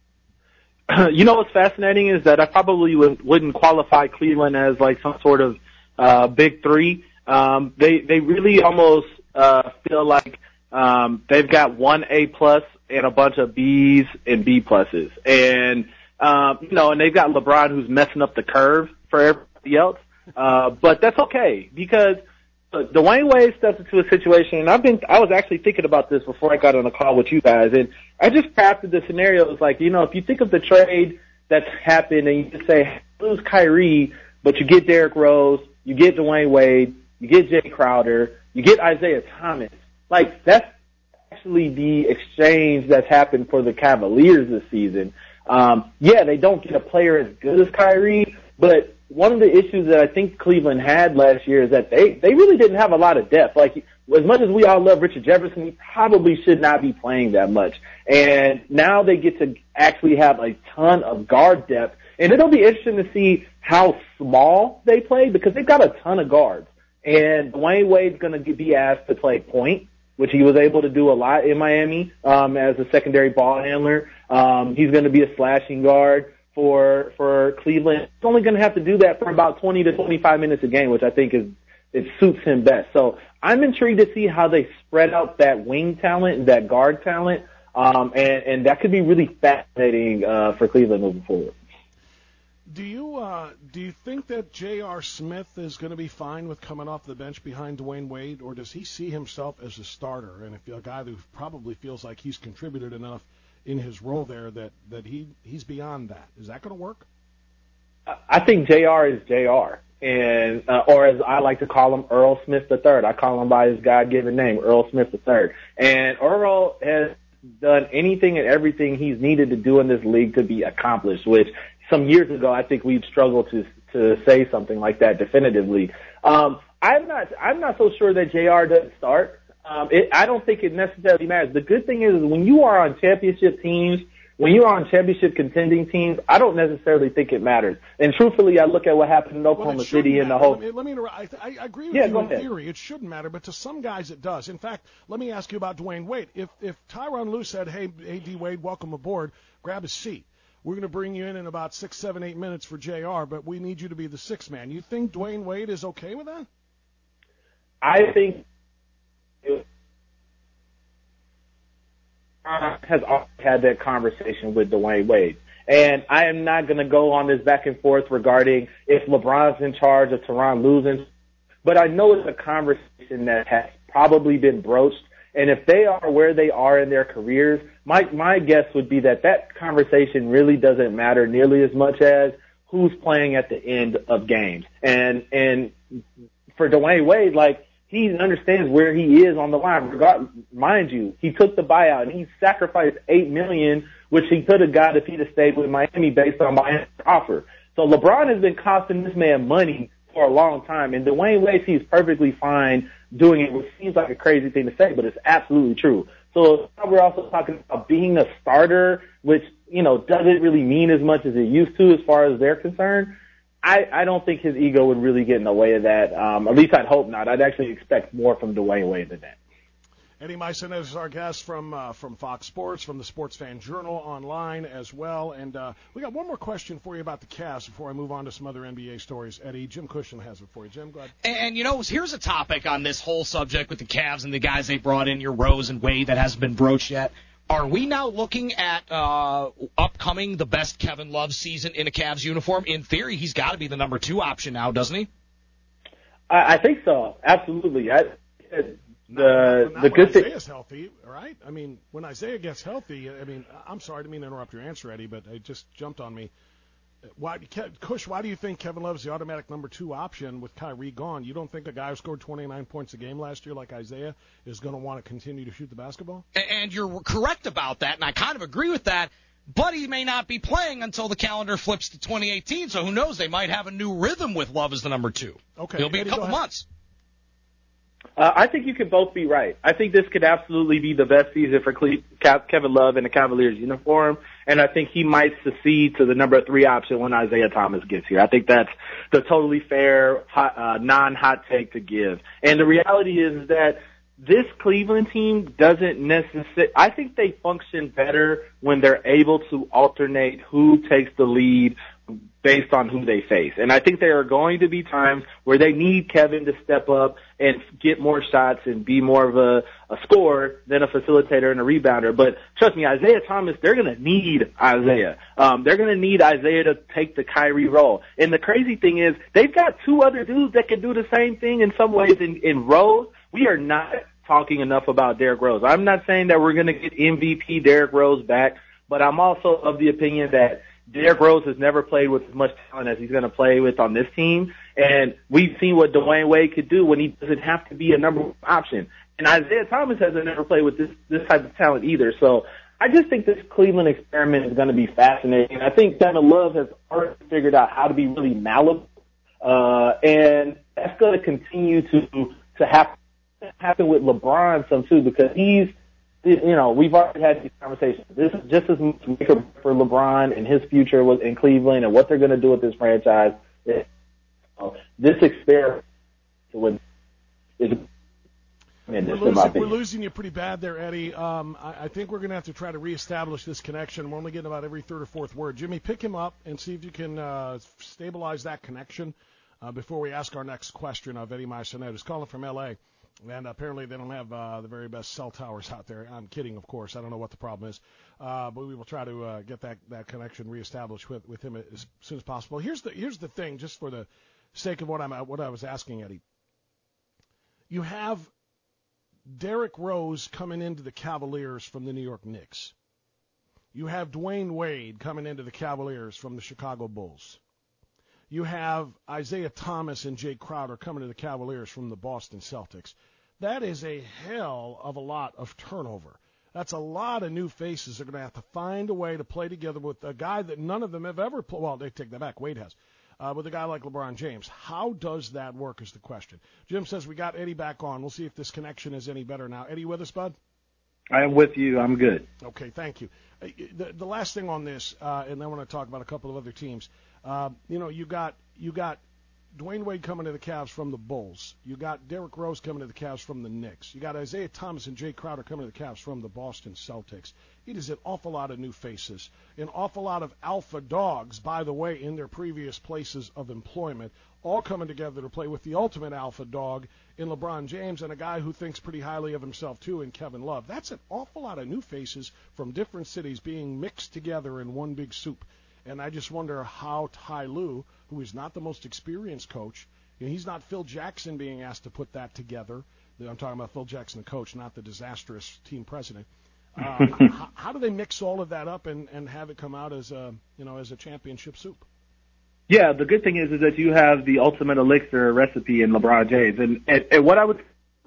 Wade? You know what's fascinating is that I probably would, wouldn't qualify Cleveland as like some sort of uh, Big Three. Um, they they really almost uh, feel like um, they've got one A plus and a bunch of B's and B pluses, and um, you know, and they've got LeBron who's messing up the curve for everybody else. Uh, but that's okay because look, Dwayne Wade steps into a situation, and I've been I was actually thinking about this before I got on the call with you guys, and I just crafted the scenario. It's like, you know, if you think of the trade that's happened, and you just say lose Kyrie, but you get Derrick Rose, you get Dwayne Wade, you get Jay Crowder, you get Isaiah Thomas. Like, that's actually the exchange that's happened for the Cavaliers this season. Um, yeah, they don't get a player as good as Kyrie, but one of the issues that I think Cleveland had last year is that they, they really didn't have a lot of depth. Like, as much as we all love Richard Jefferson, he probably should not be playing that much. And now they get to actually have a ton of guard depth. And it'll be interesting to see how small they play because they've got a ton of guards. And Dwayne Wade's going to be asked to play point, which he was able to do a lot in Miami um, as a secondary ball handler. Um, he's going to be a slashing guard for for Cleveland. He's only going to have to do that for about twenty to twenty-five minutes a game, which I think is it suits him best. So I'm intrigued to see how they spread out that wing talent and that guard talent, um, and, and that could be really fascinating uh, for Cleveland moving forward. Do you uh, do you think that J R. Smith is going to be fine with coming off the bench behind Dwayne Wade, or does he see himself as a starter and a guy who probably feels like he's contributed enough in his role there that, that he, he's beyond that? Is that going to work? I think J R is J R, and uh, or as I like to call him, Earl Smith the third. I call him by his God-given name, Earl Smith the third. And Earl has done anything and everything he's needed to do in this league to be accomplished, which some years ago, I think we'd struggle to to say something like that definitively. Um, I'm not I'm not so sure that J R doesn't start. Um, it, I don't think it necessarily matters. The good thing is when you are on championship teams, when you are on championship contending teams, I don't necessarily think it matters. And truthfully, I look at what happened in Oklahoma well, City and the matter. whole. Let me, let me interrupt. I, I agree with yeah, you in ahead. theory. It shouldn't matter, but to some guys it does. In fact, let me ask you about Dwayne Wade. If if Tyronn Lue said, "Hey, hey, D Wade, welcome aboard. Grab a seat. We're going to bring you in in about six, seven, eight minutes for J R, but we need you to be the sixth man." You think Dwayne Wade is okay with that? I think it has had that conversation with Dwayne Wade. And I am not going to go on this back and forth regarding if LeBron's in charge or Tyronn Lue's, but I know it's a conversation that has probably been broached. And if they are where they are in their careers, my my guess would be that that conversation really doesn't matter nearly as much as who's playing at the end of games. And and for Dwayne Wade, like, he understands where he is on the line. Regard, mind you, he took the buyout and he sacrificed eight million dollars, which he could have got if he'd have stayed with Miami based on Miami's offer. So LeBron has been costing this man money for a long time, and Dwayne Wade seems perfectly fine doing it, which seems like a crazy thing to say, but it's absolutely true. So now we're also talking about being a starter, which, you know, doesn't really mean as much as it used to as far as they're concerned. I, I don't think his ego would really get in the way of that. Um, at least I'd hope not. I'd actually expect more from Dwayne Wade than that. Eddie Meissen is our guest from uh, from Fox Sports, from the Sports Fan Journal online as well. And uh, we got one more question for you about the Cavs before I move on to some other N B A stories. Eddie, Jim Cushing has it for you. Jim, go ahead. And, and, you know, here's a topic on this whole subject with the Cavs and the guys they brought in, your Rose and Wade, that hasn't been broached yet. Are we now looking at uh, upcoming the best Kevin Love season in a Cavs uniform? In theory, he's got to be the number two option now, doesn't he? I, I think so. Absolutely. I, the not the good thing. Isaiah's healthy, right? I mean, when Isaiah gets healthy, I mean, I'm sorry, I didn't mean to interrupt your answer, Eddie, but it just jumped on me. Why, Kush, why do you think Kevin Love's the automatic number two option with Kyrie gone? You don't think a guy who scored twenty-nine points a game last year like Isaiah is going to want to continue to shoot the basketball? And you're correct about that, and I kind of agree with that. But he may not be playing until the calendar flips to twenty eighteen, so who knows? They might have a new rhythm with Love as the number two. Okay, It'll be Eddie, a couple months. Uh, I think you could both be right. I think this could absolutely be the best season for Cle- Kevin Love in the Cavaliers uniform, and I think he might succeed to the number three option when Isaiah Thomas gets here. I think that's the totally fair, hot, uh, non-hot take to give. And the reality is that this Cleveland team doesn't necessarily – I think they function better when they're able to alternate who takes the lead based on who they face. And I think there are going to be times where they need Kevin to step up and get more shots and be more of a, a scorer than a facilitator and a rebounder. But trust me, Isaiah Thomas, they're going to need Isaiah. Um, they're going to need Isaiah to take the Kyrie role. And the crazy thing is they've got two other dudes that can do the same thing in some ways in, in Rose. We are not talking enough about Derrick Rose. I'm not saying that we're going to get M V P Derrick Rose back, but I'm also of the opinion that Derrick Rose has never played with as much talent as he's going to play with on this team. And we've seen what Dwayne Wade could do when he doesn't have to be a number one option. And Isaiah Thomas hasn't never played with this, this type of talent either. So I just think this Cleveland experiment is going to be fascinating. I think Kevin Love has already figured out how to be really malleable. Uh, and that's going to continue to, to happen, happen with LeBron some too, because he's, you know, we've already had these conversations. This is just as much for LeBron and his future in Cleveland and what they're going to do with this franchise. It, uh, this experiment is we're losing, we're losing you pretty bad there, Eddie. Um, I, I think we're going to have to try to reestablish this connection. We're only getting about every third or fourth word. Jimmy, pick him up and see if you can uh, stabilize that connection uh, before we ask our next question of Eddie Meissen, who's calling from L A And apparently they don't have uh, the very best cell towers out there. I'm kidding, of course. I don't know what the problem is. Uh, but we will try to uh, get that, that connection reestablished with, with him as soon as possible. Here's the here's the thing, just for the sake of what I'm what I was asking, Eddie. You have Derrick Rose coming into the Cavaliers from the New York Knicks. You have Dwayne Wade coming into the Cavaliers from the Chicago Bulls. You have Isaiah Thomas and Jay Crowder coming to the Cavaliers from the Boston Celtics. That is a hell of a lot of turnover. That's a lot of new faces that are going to have to find a way to play together with a guy that none of them have ever played. Well, they take that back. Wade has. Uh, with a guy like LeBron James. How does that work is the question. Jim says we got Eddie back on. We'll see if this connection is any better now. Eddie, with us, bud? I am with you. I'm good. Okay, thank you. Uh, the, the last thing on this, uh, and then I want to talk about a couple of other teams. Uh, you know, you got you got Dwayne Wade coming to the Cavs from the Bulls. You got Derrick Rose coming to the Cavs from the Knicks. You got Isaiah Thomas and Jay Crowder coming to the Cavs from the Boston Celtics. It is an awful lot of new faces, an awful lot of alpha dogs, by the way, in their previous places of employment, all coming together to play with the ultimate alpha dog in LeBron James and a guy who thinks pretty highly of himself, too, in Kevin Love. That's an awful lot of new faces from different cities being mixed together in one big soup. And I just wonder how Ty Lue, who is not the most experienced coach, you know, he's not Phil Jackson being asked to put that together. I'm talking about Phil Jackson, the coach, not the disastrous team president. Uh, how, how do they mix all of that up and, and have it come out as a, you know, as a championship soup? Yeah, the good thing is is that you have the ultimate elixir recipe in LeBron James. And, and, and what I would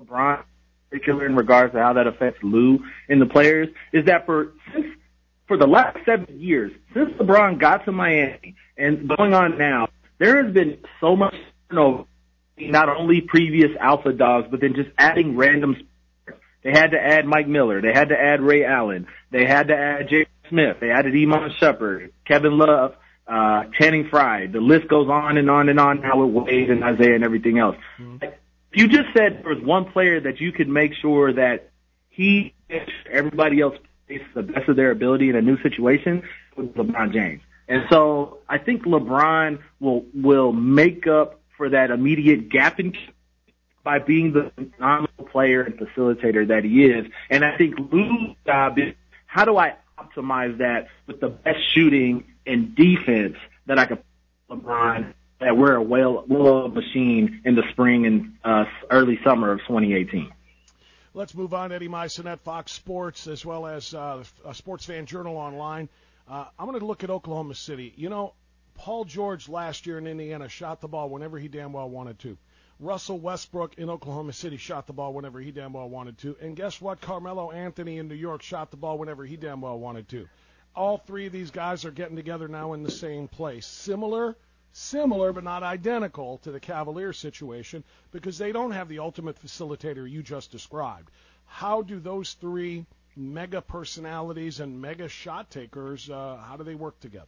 LeBron, in particular, in regards to how that affects Lou and the players, is that for since for the last seven years, since LeBron got to Miami and going on now, there has been so much turnover, not only previous alpha dogs, but then just adding random. They had to add Mike Miller. They had to add Ray Allen. They had to add J. Smith. They added Iman Shumpert, Kevin Love, uh, Channing Frye. The list goes on and on and on now with Wade and Isaiah and everything else. Mm-hmm. If you just said there was one player that you could make sure that he, everybody else plays the best of their ability in a new situation, it was LeBron James. And so I think LeBron will will make up for that immediate gap in by being the phenomenal player and facilitator that he is. And I think Lou's job is, how do I optimize that with the best shooting and defense that I could put LeBron, that we're a well, well machine in the spring and uh, early summer of twenty eighteen. Let's move on. Eddie Meisenet, Fox Sports, as well as uh, a Sports Fan Journal online. Uh, I'm going to look at Oklahoma City. You know, Paul George last year in Indiana shot the ball whenever he damn well wanted to. Russell Westbrook in Oklahoma City shot the ball whenever he damn well wanted to. And guess what? Carmelo Anthony in New York shot the ball whenever he damn well wanted to. All three of these guys are getting together now in the same place. Similar, similar, but not identical to the Cavaliers situation because they don't have the ultimate facilitator you just described. How do those three mega personalities and mega shot takers, uh, how do they work together?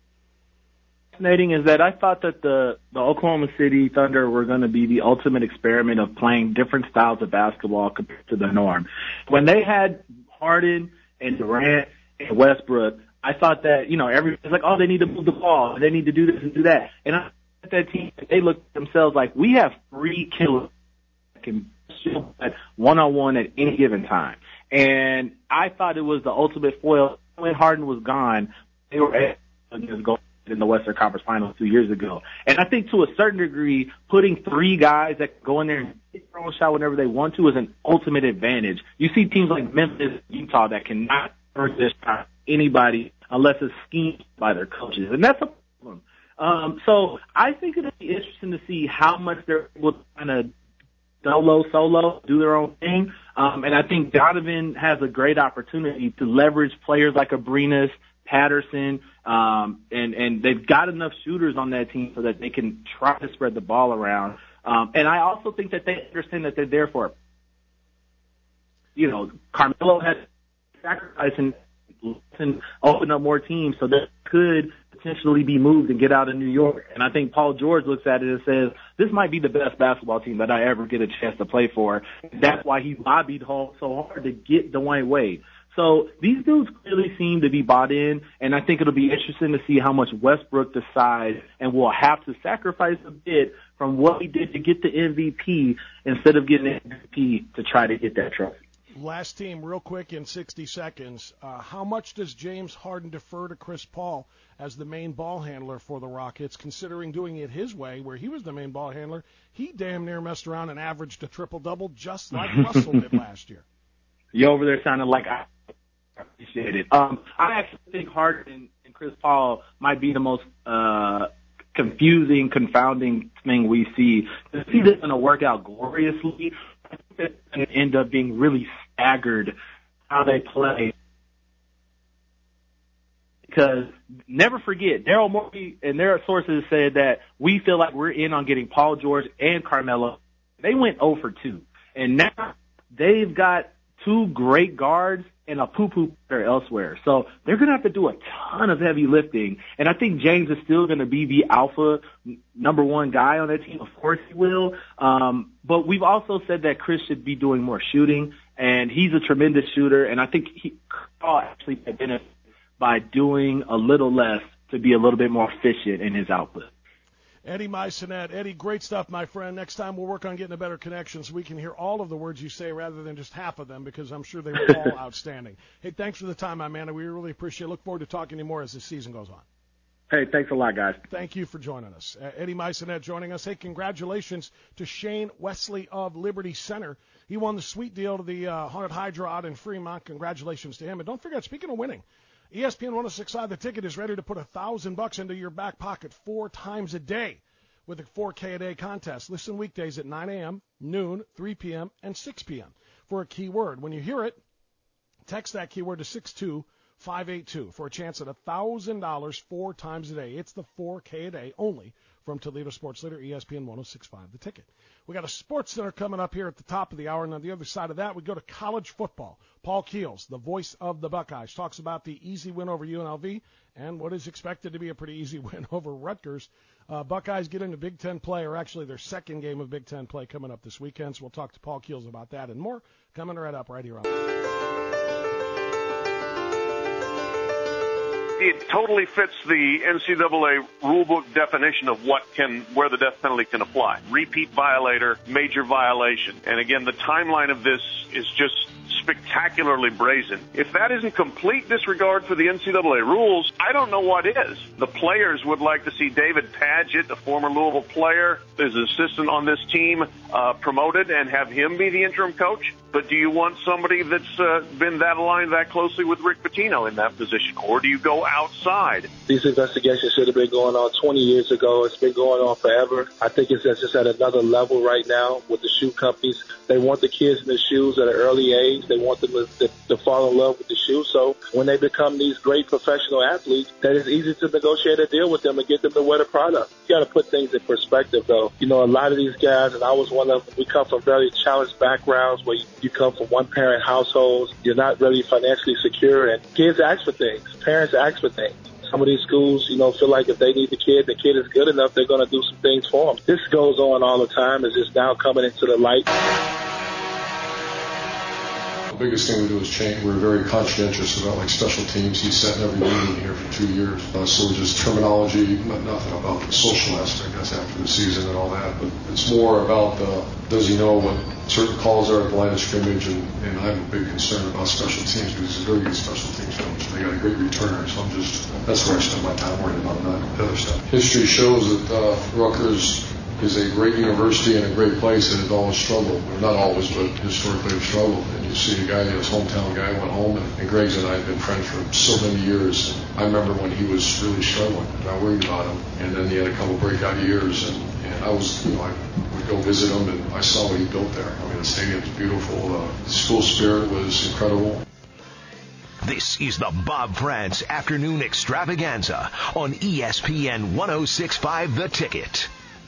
Fascinating is that I thought that the, the Oklahoma City Thunder were going to be the ultimate experiment of playing different styles of basketball compared to the norm. When they had Harden and Durant and Westbrook, I thought that, you know, everybody's like, oh, they need to move the ball. They need to do this and do that. And I thought that team, they looked at themselves like, we have three killers that can shoot at one-on-one at any given time. And I thought it was the ultimate foil. When Harden was gone, they were able to go in the Western Conference Finals two years ago. And I think to a certain degree, putting three guys that go in there and hit their own shot whenever they want to is an ultimate advantage. You see teams like Memphis, Utah that cannot hurt this shot anybody unless it's schemed by their coaches. And that's a problem. Um, so I think it'll be interesting to see how much they're able to kind of solo, solo, do their own thing. Um, and I think Donovan has a great opportunity to leverage players like Abrinas, Patterson, um, and, and they've got enough shooters on that team so that they can try to spread the ball around. Um, and I also think that they understand that they're there for, you know, Carmelo has sacrificed and, and opened up more teams so that could potentially be moved and get out of New York. And I think Paul George looks at it and says, this might be the best basketball team that I ever get a chance to play for. That's why he lobbied so hard to get Dwayne Wade. So these dudes clearly seem to be bought in, and I think it'll be interesting to see how much Westbrook decides and will have to sacrifice a bit from what he did to get the M V P instead of getting the M V P to try to get that trophy. Last team, real quick in sixty seconds. Uh, how much does James Harden defer to Chris Paul as the main ball handler for the Rockets, considering doing it his way, where he was the main ball handler? He damn near messed around and averaged a triple-double just like Russell did last year. You over there sounding like I appreciate it. Um, I actually think Harden and Chris Paul might be the most uh, confusing, confounding thing we see. To see this going to work out gloriously, I think that's going to end up being really staggered how they play. Because never forget, Daryl Morey and their sources said that we feel like we're in on getting Paul George and Carmelo. They went oh for two. And now they've got two great guards and a poo-poo player elsewhere. So they're going to have to do a ton of heavy lifting. And I think James is still going to be the alpha number one guy on that team. Of course he will. Um, but we've also said that Chris should be doing more shooting, and he's a tremendous shooter. And I think he actually benefits by doing a little less to be a little bit more efficient in his output. Eddie Meisenet. Eddie, great stuff, my friend. Next time we'll work on getting a better connection so we can hear all of the words you say rather than just half of them, because I'm sure they were all outstanding. Hey, thanks for the time, my man. We really appreciate it. Look forward to talking to you more as the season goes on. Hey, thanks a lot, guys. Thank you for joining us. Uh, Eddie Meisenet joining us. Hey, congratulations to Shane Wesley of Liberty Center. He won the sweet deal to the uh, Haunted Hydra out in Fremont. Congratulations to him. And don't forget, speaking of winning, E S P N one oh six point five The Ticket is ready to put a thousand bucks into your back pocket four times a day with a four K a day contest. Listen weekdays at nine a.m., noon, three p.m., and six p.m. for a keyword. When you hear it, text that keyword to six two five eight two for a chance at one thousand dollars four times a day. It's the four K a day only from Toledo Sports Leader, E S P N one oh six point five, The Ticket. We got a Sports Center coming up here at the top of the hour, and on the other side of that, we go to college football. Paul Keels, the voice of the Buckeyes, talks about the easy win over U N L V and what is expected to be a pretty easy win over Rutgers. Uh, Buckeyes get into Big Ten play, or actually their second game of Big Ten play coming up this weekend, so we'll talk to Paul Keels about that and more coming right up right here on. It totally fits the N C double A rulebook definition of what can, where the death penalty can apply. Repeat violator, major violation. And again, the timeline of this is just spectacularly brazen. If that isn't complete disregard for the N C double A rules, I don't know what is. The players would like to see David Padgett, a former Louisville player, as an assistant on this team, uh, promoted and have him be the interim coach. But do you want somebody that's uh, been that aligned that closely with Rick Pitino in that position? Or do you go outside? These investigations should have been going on twenty years ago. It's been going on forever. I think it's just at another level right now with the shoe companies. They want the kids in the shoes at an early age. They want them to, to, to fall in love with the shoe. So when they become these great professional athletes, that it's easy to negotiate a deal with them and get them to wear the product. You got to put things in perspective, though. You know, a lot of these guys, and I was one of them, we come from very challenged backgrounds where you, you come from one-parent households. You're not really financially secure, and kids ask for things. Parents ask for things. Some of these schools, you know, feel like if they need the kid, the kid is good enough, they're going to do some things for them. This goes on all the time. It's just now coming into the light. The biggest thing we do is change. We're very conscientious about like special teams. He sat in every meeting here for two years. Uh, so just terminology, not, nothing about the social aspect. That's after the season and all that. But it's more about uh, does he know what certain calls are at the line of scrimmage? And, and I have a big concern about special teams because he's a very good special teams coach. They got a great returner. So I'm just that's where I spend my time worrying about, not the other stuff. History shows that uh, Rutgers is a great university and a great place, and has always struggled. Well, not always, but historically have struggled. And you see a guy, his hometown guy, went home, and, and Greg's and I have been friends for so many years. And I remember when he was really struggling, and I worried about him. And then he had a couple breakout years, and, and I was, you know, I would go visit him, and I saw what he built there. I mean, the stadium's beautiful. Uh, the school spirit was incredible. This is the Bob France Afternoon Extravaganza on E S P N one oh six point five The Ticket.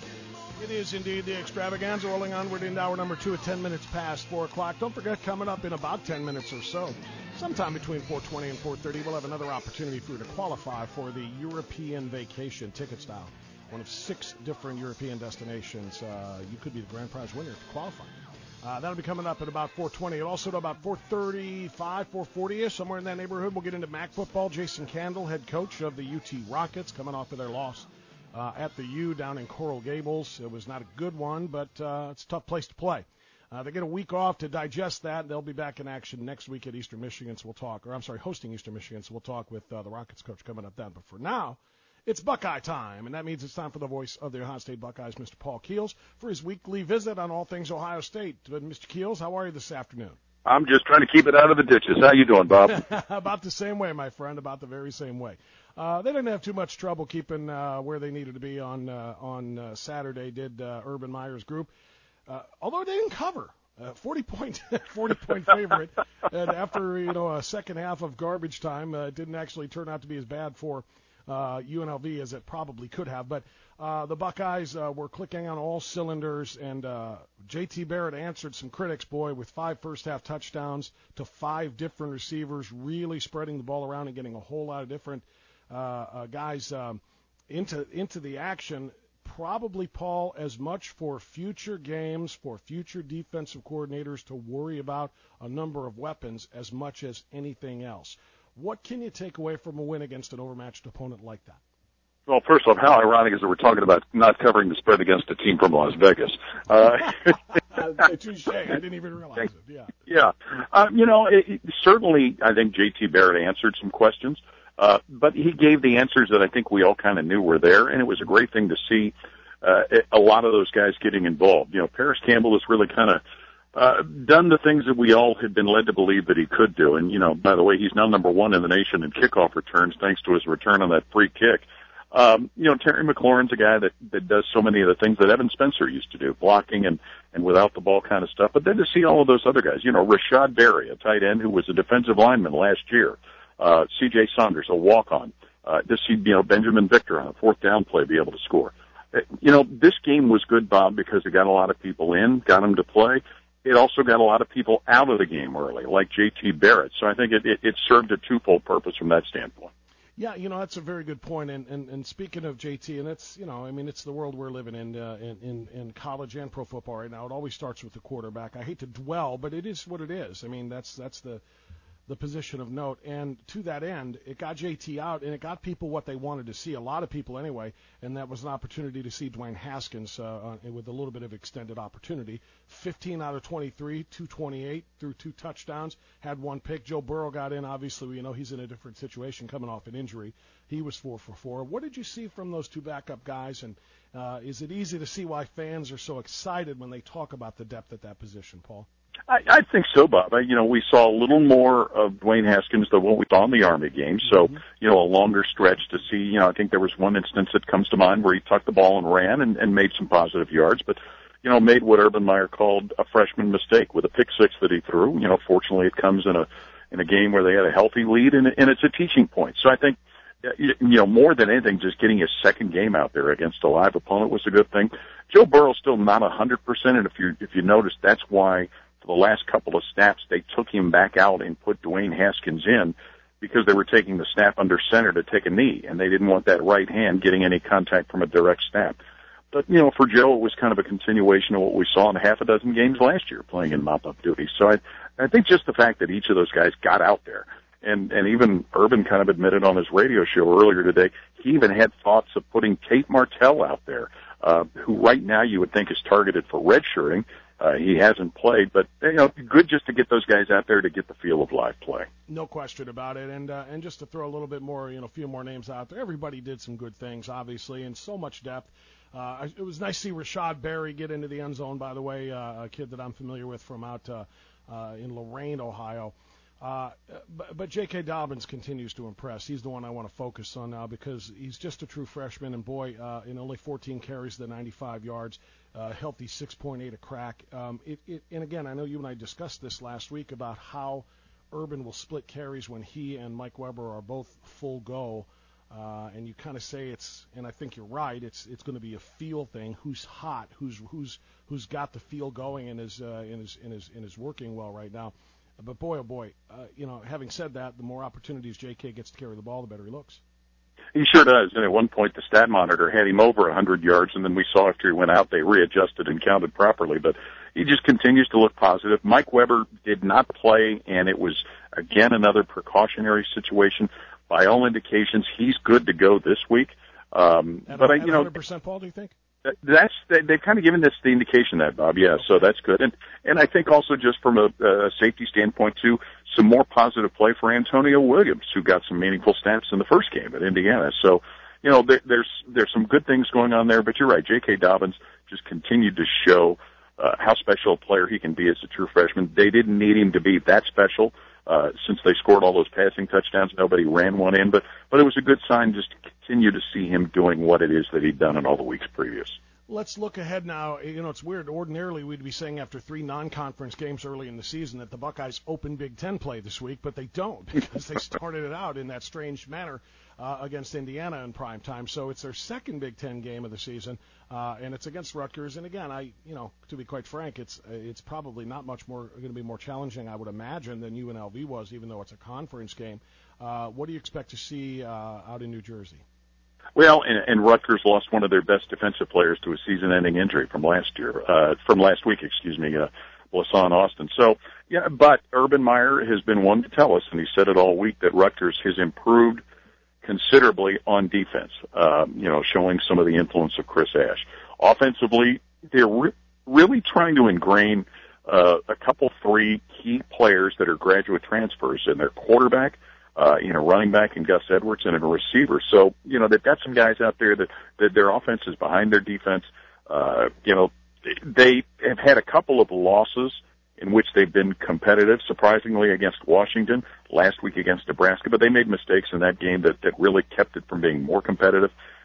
It is indeed the extravaganza, rolling onward into hour number two at ten minutes past four o'clock. Don't forget, coming up in about ten minutes or so, sometime between four twenty and four thirty, we'll have another opportunity for you to qualify for the European Vacation Ticket Style, one of six different European destinations. Uh, you could be the grand prize winner to qualify. Uh, that'll be coming up at about four twenty. And also at about four thirty-five, four forty-ish, somewhere in that neighborhood, we'll get into M A C football. Jason Candle, head coach of the U T Rockets, coming off of their loss Uh, at the U down in Coral Gables. It was not a good one, but uh, it's a tough place to play. Uh, they get a week off to digest that. They'll be back in action next week at Eastern Michigan, so we'll talk, or I'm sorry, hosting Eastern Michigan, so we'll talk with uh, the Rockets coach coming up then. But for now, it's Buckeye time, and that means it's time for the voice of the Ohio State Buckeyes, Mister Paul Keels, for his weekly visit on all things Ohio State. But Mister Keels, how are you this afternoon? I'm just trying to keep it out of the ditches. How you doing, Bob? About the same way, my friend, about the very same way. Uh, they didn't have too much trouble keeping uh, where they needed to be on uh, on uh, Saturday, did uh, Urban Meyer's group. Uh, although they didn't cover. Uh, forty point forty point favorite. And after, you know, a second half of garbage time, uh, it didn't actually turn out to be as bad for uh, U N L V as it probably could have. But uh, the Buckeyes uh, were clicking on all cylinders, and uh, J T Barrett answered some critics, boy, with five first-half touchdowns to five different receivers, really spreading the ball around and getting a whole lot of different uh, uh, guys um, into into the action. Probably, Paul, as much for future games, for future defensive coordinators to worry about a number of weapons as much as anything else. What can you take away from a win against an overmatched opponent like that? Well, first off, how ironic is that we're talking about not covering the spread against a team from Las Vegas. Uh, Touche. I didn't even realize it. Yeah. Yeah. Uh, you know, it, it, certainly I think J T Barrett answered some questions. Uh, but he gave the answers that I think we all kind of knew were there, and it was a great thing to see uh, a lot of those guys getting involved. You know, Paris Campbell has really kind of uh, done the things that we all had been led to believe that he could do. And, you know, by the way, he's now number one in the nation in kickoff returns thanks to his return on that free kick. Um, you know, Terry McLaurin's a guy that, that does so many of the things that Evan Spencer used to do, blocking and, and without the ball kind of stuff. But then to see all of those other guys, you know, Rashad Berry, a tight end who was a defensive lineman last year, uh, C J Saunders, a walk-on, uh, to see, you know, Benjamin Victor on a fourth down play be able to score. You know, this game was good, Bob, because it got a lot of people in, got them to play. It also got a lot of people out of the game early, like J T Barrett. So I think it, it, it served a twofold purpose from that standpoint. Yeah, you know, that's a very good point. And, and, and speaking of J T, and it's, you know, I mean, it's the world we're living in, uh, in, in, in college and pro football right now. It always starts with the quarterback. I hate to dwell, but it is what it is. I mean, that's that's the the position of note. And to that end, it got J T out, and it got people what they wanted to see, a lot of people anyway, and that was an opportunity to see Dwayne Haskins uh, with a little bit of extended opportunity. fifteen out of twenty-three, two twenty-eight, threw two touchdowns, had one pick. Joe Burrow got in. Obviously, you know, he's in a different situation coming off an injury. He was four for four. What did you see from those two backup guys, and uh, is it easy to see why fans are so excited when they talk about the depth at that position, Paul? I, I think so, Bob. I, you know, we saw a little more of Dwayne Haskins than what we saw in the Army game. So, mm-hmm. you know, a longer stretch to see, you know, I think there was one instance that comes to mind where he tucked the ball and ran and, and made some positive yards, but, you know, made what Urban Meyer called a freshman mistake with a pick six that he threw. You know, fortunately it comes in a, in a game where they had a healthy lead, and, and it's a teaching point. So I think, you know, more than anything, just getting his second game out there against a live opponent was a good thing. Joe Burrow's still not one hundred percent, and if you, if you notice, that's why for the last couple of snaps, they took him back out and put Dwayne Haskins in, because they were taking the snap under center to take a knee, and they didn't want that right hand getting any contact from a direct snap. But, you know, for Joe, it was kind of a continuation of what we saw in half a dozen games last year playing in mop-up duty. So I, I think just the fact that each of those guys got out there, and, and even Urban kind of admitted on his radio show earlier today, he even had thoughts of putting Tate Martell out there, uh, who right now you would think is targeted for redshirting. Uh, he hasn't played, but, you know, good just to get those guys out there to get the feel of live play. No question about it. And uh, and just to throw a little bit more, you know, a few more names out there, everybody did some good things, obviously, and so much depth. Uh, it was nice to see Rashad Berry get into the end zone, by the way, uh, a kid that I'm familiar with from out uh, uh, in Lorain, Ohio. Uh, but, but J K. Dobbins continues to impress. He's the one I want to focus on now because he's just a true freshman, and boy, uh, in only fourteen carries, the ninety-five yards, uh, healthy six point eight a crack. Um, it, it, and again, I know you and I discussed this last week about how Urban will split carries when he and Mike Weber are both full go. Uh, and you kind of say it's, and I think you're right, it's it's going to be a feel thing. Who's hot? Who's who's who's got the feel going and is uh, and is and is and is working well right now? But boy, oh boy, uh, you know, having said that, the more opportunities J K gets to carry the ball, the better he looks. He sure does. And at one point, the stat monitor had him over one hundred yards, and then we saw after he went out, they readjusted and counted properly. But he just continues to look positive. Mike Weber did not play, and it was, again, another precautionary situation. By all indications, he's good to go this week. Um, at, but I, at you know, one hundred percent, Paul, do you think? That's they've kind of given us the indication that, Bob. Yeah, so that's good, and and I think also just from a, a safety standpoint too, some more positive play for Antonio Williams, who got some meaningful snaps in the first game at Indiana. So, you know, there, there's there's some good things going on there. But you're right, J K. Dobbins just continued to show uh, how special a player he can be as a true freshman. They didn't need him to be that special. Uh, since they scored all those passing touchdowns, nobody ran one in, but, but it was a good sign just to continue to see him doing what it is that he'd done in all the weeks previous. Let's look ahead now. You know, it's weird. Ordinarily, we'd be saying after three non-conference games early in the season that the Buckeyes open Big Ten play this week, but they don't because they started it out in that strange manner uh, against Indiana in prime time. So it's their second Big Ten game of the season, uh, and it's against Rutgers. And again, I, you know, to be quite frank, it's it's probably not much more going to be more challenging, I would imagine, than U N L V was, even though it's a conference game. Uh, what do you expect to see uh, out in New Jersey? Well, and, and Rutgers lost one of their best defensive players to a season-ending injury from last year, uh, from last week, excuse me, uh, Blasan Austin. So, yeah, but Urban Meyer has been one to tell us, and he said it all week, that Rutgers has improved considerably on defense, um, you know, showing some of the influence of Chris Ash. Offensively, they're re- really trying to ingrain uh, a couple, three key players that are graduate transfers in their quarterback, Uh, you know, running back and Gus Edwards and a receiver. So, you know, they've got some guys out there that, that their offense is behind their defense. Uh, you know, they have had a couple of losses in which they've been competitive, surprisingly against Washington, last week against Nebraska, but they made mistakes in that game that, that really kept it from being more competitive.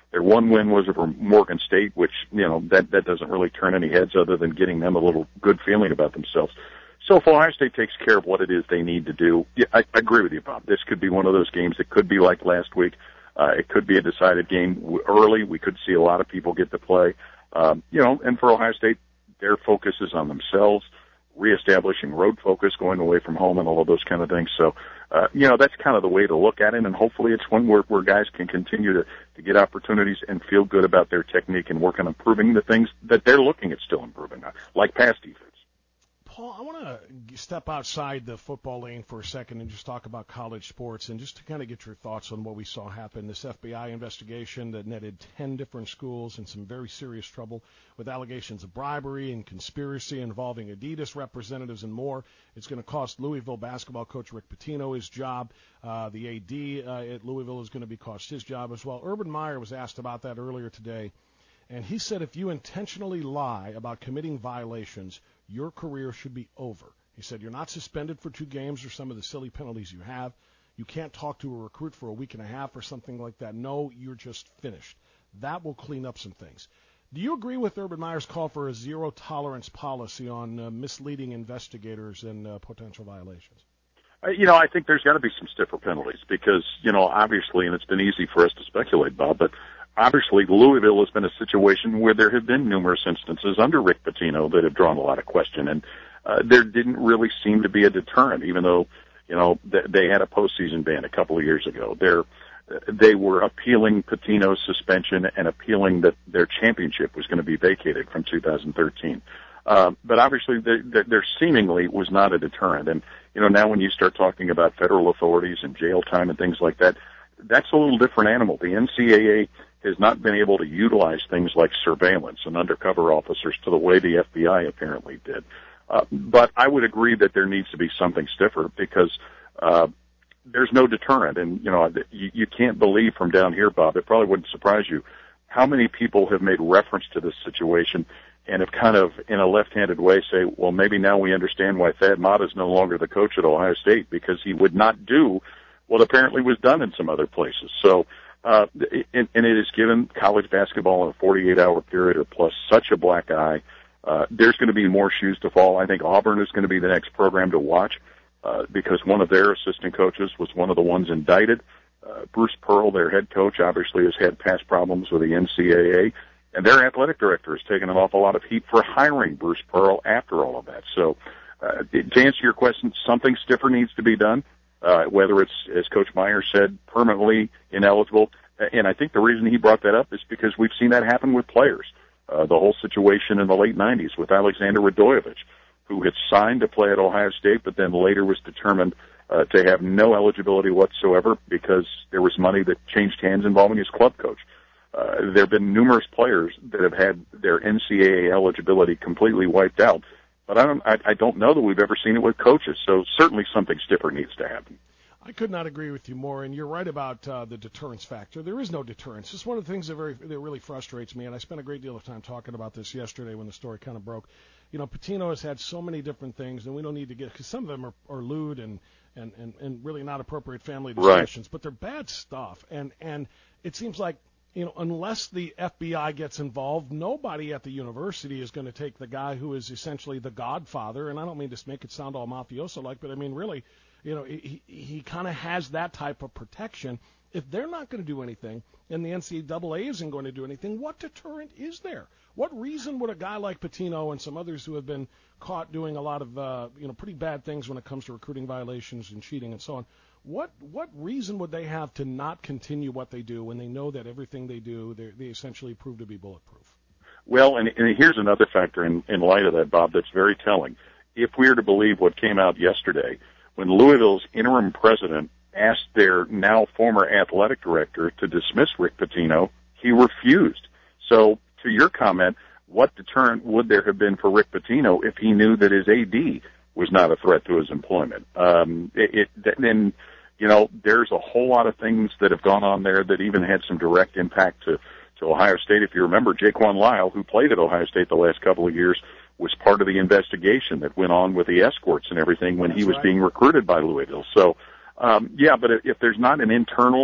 Their one win was over Morgan State, which, you know, that, that doesn't really turn any heads other than getting them a little good feeling about themselves. So if Ohio State takes care of what it is they need to do, yeah, I, I agree with you, Bob. This could be one of those games. It could be like last week. Uh, it could be a decided game early. We could see a lot of people get to play. Um, you know, and for Ohio State, their focus is on themselves, reestablishing road focus, going away from home, and all of those kind of things. So, uh, you know, that's kind of the way to look at it, and hopefully it's one where, where guys can continue to, to get opportunities and feel good about their technique and work on improving the things that they're looking at still improving on, like pass defense. Paul, I want to step outside the football lane for a second and just talk about college sports and just to kind of get your thoughts on what we saw happen. This F B I investigation that netted ten different schools in some very serious trouble with allegations of bribery and conspiracy involving Adidas representatives and more. It's going to cost Louisville basketball coach Rick Pitino his job. Uh, the A D uh, at Louisville is going to be cost his job as well. Urban Meyer was asked about that earlier today, and he said if you intentionally lie about committing violations, your career should be over. He said you're not suspended for two games or some of the silly penalties you have. You can't talk to a recruit for a week and a half or something like that. No, you're just finished. That will clean up some things. Do you agree with Urban Meyer's call for a zero-tolerance policy on uh, misleading investigators and uh, potential violations? Uh, you know, I think there's got to be some stiffer penalties because, you know, obviously, and it's been easy for us to speculate, Bob, but obviously, Louisville has been a situation where there have been numerous instances under Rick Pitino that have drawn a lot of question, and uh, there didn't really seem to be a deterrent, even though, you know, th- they had a postseason ban a couple of years ago. They're, they were appealing Pitino's suspension and appealing that their championship was going to be vacated from two thousand thirteen. Uh, but obviously, there, there, there seemingly was not a deterrent. And, you know, now when you start talking about federal authorities and jail time and things like that, that's a little different animal. The N C double A has not been able to utilize things like surveillance and undercover officers to the way the F B I apparently did. Uh, but I would agree that there needs to be something stiffer because uh, there's no deterrent. And, you know, you, you can't believe from down here, Bob, it probably wouldn't surprise you, how many people have made reference to this situation and have kind of, in a left-handed way, say, well, maybe now we understand why Thad Matta is no longer the coach at Ohio State because he would not do what apparently was done in some other places. So, Uh, and, and it has given college basketball in a forty-eight hour period or plus such a black eye. Uh, there's going to be more shoes to fall. I think Auburn is going to be the next program to watch, uh, because one of their assistant coaches was one of the ones indicted. Uh, Bruce Pearl, their head coach, obviously has had past problems with the N C double A, and their athletic director has taken an awful lot of heat for hiring Bruce Pearl after all of that. So, uh, to answer your question, something stiffer needs to be done. Uh, whether it's, as Coach Meyer said, permanently ineligible. And I think the reason he brought that up is because we've seen that happen with players. Uh, the whole situation in the late nineties with Alexander Radojevich, who had signed to play at Ohio State, but then later was determined uh, to have no eligibility whatsoever because there was money that changed hands involving his club coach. Uh, there have been numerous players that have had their N C double A eligibility completely wiped out. But I don't, I, I don't know that we've ever seen it with coaches, so certainly something stiffer needs to happen. I could not agree with you more, and you're right about uh, the deterrence factor. There is no deterrence. It's one of the things that very that really frustrates me, and I spent a great deal of time talking about this yesterday when the story kind of broke. You know, Pitino has had so many different things, and we don't need to get, because some of them are, are lewd and, and, and, and really not appropriate family discussions, right. But they're bad stuff, and, and it seems like, you know, unless the F B I gets involved, nobody at the university is going to take the guy who is essentially the godfather, and I don't mean to make it sound all mafioso-like, but I mean really, you know, he, he kind of has that type of protection. If they're not going to do anything and the N C double A isn't going to do anything, what deterrent is there? What reason would a guy like Pitino and some others who have been caught doing a lot of, uh, you know, pretty bad things when it comes to recruiting violations and cheating and so on, What what reason would they have to not continue what they do when they know that everything they do, they, they essentially prove to be bulletproof? Well, and, and here's another factor in, in light of that, Bob, that's very telling. If we are to believe what came out yesterday, when Louisville's interim president asked their now former athletic director to dismiss Rick Pitino, he refused. So, to your comment, what deterrent would there have been for Rick Pitino if he knew that his A D was not a threat to his employment? Um, it, it, then, you know, there's a whole lot of things that have gone on there that even had some direct impact to, to Ohio State. If you remember, Jaquan Lyle, who played at Ohio State the last couple of years, was part of the investigation that went on with the escorts and everything when That's he was right. being recruited by Louisville. So, um, yeah, but if there's not an internal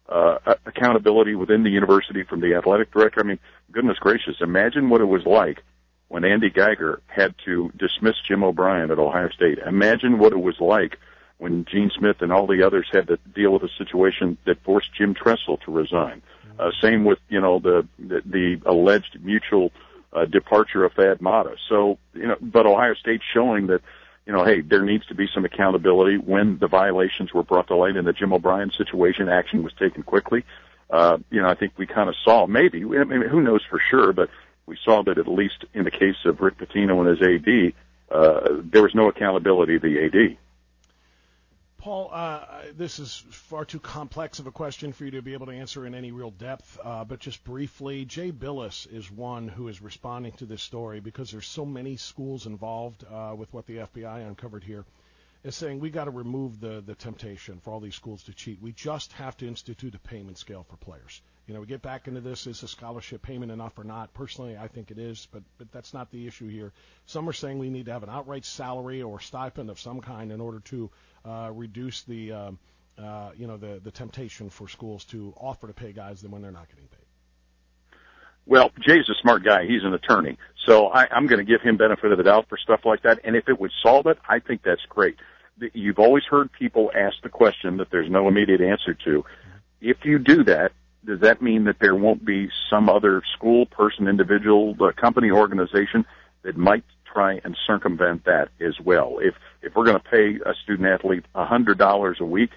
uh, accountability within the university from the athletic director. I mean, goodness gracious, imagine what it was like when Andy Geiger had to dismiss Jim O'Brien at Ohio State. Imagine what it was like when Gene Smith and all the others had to deal with a situation that forced Jim Tressel to resign. Uh, same with, you know, the, the, the alleged mutual uh, departure of Thad Matta. So, you know, but Ohio State's showing that, you know, hey, there needs to be some accountability. When the violations were brought to light in the Jim O'Brien situation, action was taken quickly. Uh, you know, I think we kind of saw, maybe, I mean, who knows for sure, but we saw that at least in the case of Rick Pitino and his A D, uh, there was no accountability of the A D. Paul, uh, this is far too complex of a question for you to be able to answer in any real depth, uh, but just briefly, Jay Billis is one who is responding to this story because there's so many schools involved uh, with what the F B I uncovered here, is saying we got to remove the, the temptation for all these schools to cheat. We just have to institute a payment scale for players. You know, we get back into this, is a scholarship payment enough or not? Personally, I think it is, but, but that's not the issue here. Some are saying we need to have an outright salary or stipend of some kind in order to uh, reduce the, um, uh, you know, the, the temptation for schools to offer to pay guys when they're not getting paid. Well, Jay's a smart guy. He's an attorney. So I, I'm going to give him benefit of the doubt for stuff like that. And if it would solve it, I think that's great. You've always heard people ask the question that there's no immediate answer to. If you do that, does that mean that there won't be some other school, person, individual, uh, company, organization that might try and circumvent that as well? If if we're going to pay a student athlete one hundred dollars a week,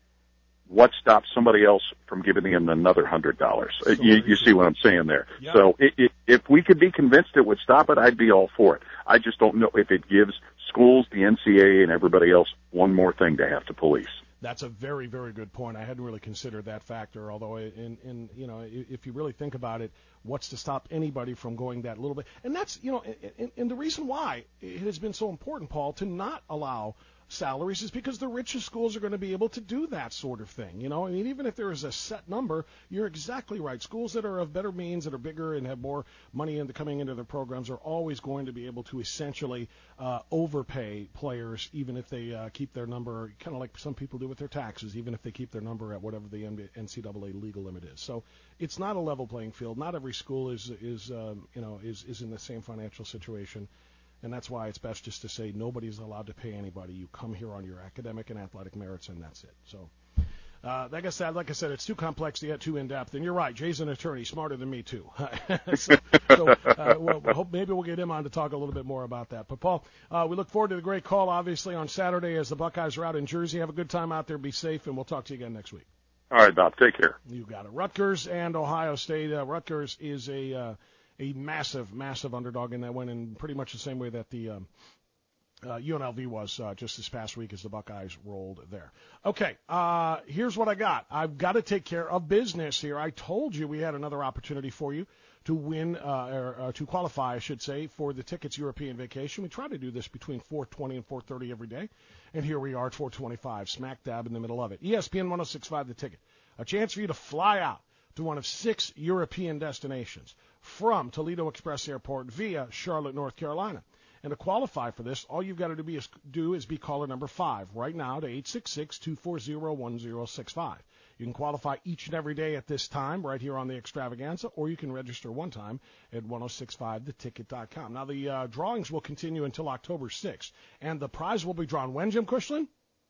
what stops somebody else from giving them another one hundred dollars? So you, you see what I'm saying there? Yeah. So it, it, if we could be convinced it would stop it, I'd be all for it. I just don't know if it gives schools, the N C double A, and everybody else one more thing to have to police. That's a very, very good point. I hadn't really considered that factor, although in, in you know, if you really think about it, what's to stop anybody from going that little bit? And that's, you know, and, and the reason why it has been so important, Paul, to not allow salaries is because the richest schools are going to be able to do that sort of thing. You know, I mean, even if there is a set number, you're exactly right. Schools that are of better means, that are bigger and have more money into coming into their programs are always going to be able to essentially uh, overpay players, even if they uh, keep their number, kind of like some people do with their taxes, even if they keep their number at whatever the N C double A legal limit is. So it's not a level playing field. Not every school is is um, you know is is in the same financial situation. And that's why it's best just to say nobody's allowed to pay anybody. You come here on your academic and athletic merits, and that's it. So, uh, like I said, like I said, it's too complex to get too in depth. And you're right, Jay's an attorney, smarter than me too. so, so uh, we'll, we'll hope maybe we'll get him on to talk a little bit more about that. But Paul, uh, we look forward to the great call, obviously, on Saturday as the Buckeyes are out in Jersey. Have a good time out there. Be safe, and we'll talk to you again next week. All right, Bob. Take care. You got it. Rutgers and Ohio State. Uh, Rutgers is a uh, a massive, massive underdog in that win in pretty much the same way that the um, uh, U N L V was uh, just this past week as the Buckeyes rolled there. Okay, uh, here's what I got. I've got to take care of business here. I told you we had another opportunity for you to win, uh, or uh, to qualify, I should say, for the Tickets European Vacation. We try to do this between four twenty and four thirty every day, and here we are at four twenty-five, smack dab in the middle of it. E S P N ten sixty-five, The Ticket. A chance for you to fly out to one of six European destinations from Toledo Express Airport via Charlotte, North Carolina. And to qualify for this, all you've got to do is, do is be caller number five right now to eight six six, two four zero, one zero six five. You can qualify each and every day at this time right here on the Extravaganza, or you can register one time at ten sixty-five the ticket dot com. Now, the uh, drawings will continue until October sixth, and the prize will be drawn when, Jim Cushling?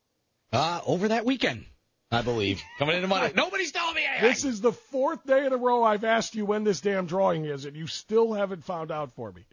Uh, over that weekend, I believe. Coming into Monday. Nobody's telling me anything. This is the fourth day in a row I've asked you when this damn drawing is, and you still haven't found out for me.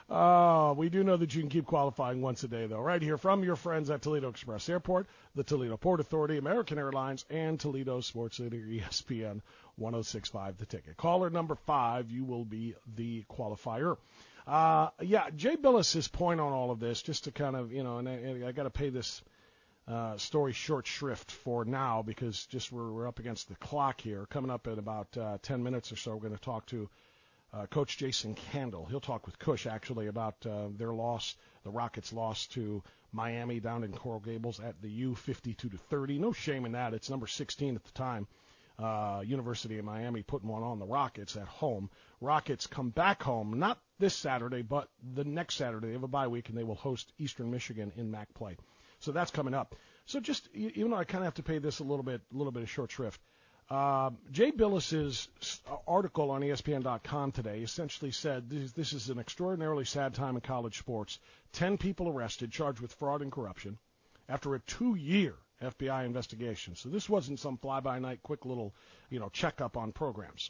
Uh, we do know that you can keep qualifying once a day, though, right here from your friends at Toledo Express Airport, the Toledo Port Authority, American Airlines, and Toledo Sports Center, E S P N ten sixty-five, The Ticket. Caller number five, you will be the qualifier. Uh, yeah, Jay Billis' point on all of this, just to kind of, you know, and I, I got to pay this Uh, story short shrift for now because just we're, we're up against the clock here. Coming up in about uh, ten minutes or so, we're going to talk to uh, Coach Jason Candle. He'll talk with Cush, actually, about uh, their loss, the Rockets' loss to Miami down in Coral Gables at the U, fifty-two to thirty. No shame in that. It's number sixteen at the time. Uh, University of Miami putting one on the Rockets at home. Rockets come back home, not this Saturday, but the next Saturday. They have a bye week, and they will host Eastern Michigan in MAC play. So that's coming up. So just, even though I kind of have to pay this a little bit, a little bit of short shrift, Uh, Jay Billis's article on E S P N dot com today essentially said this, this is an extraordinarily sad time in college sports. Ten people arrested, charged with fraud and corruption after a two-year F B I investigation. So this wasn't some fly-by-night, quick little, you know, checkup on programs.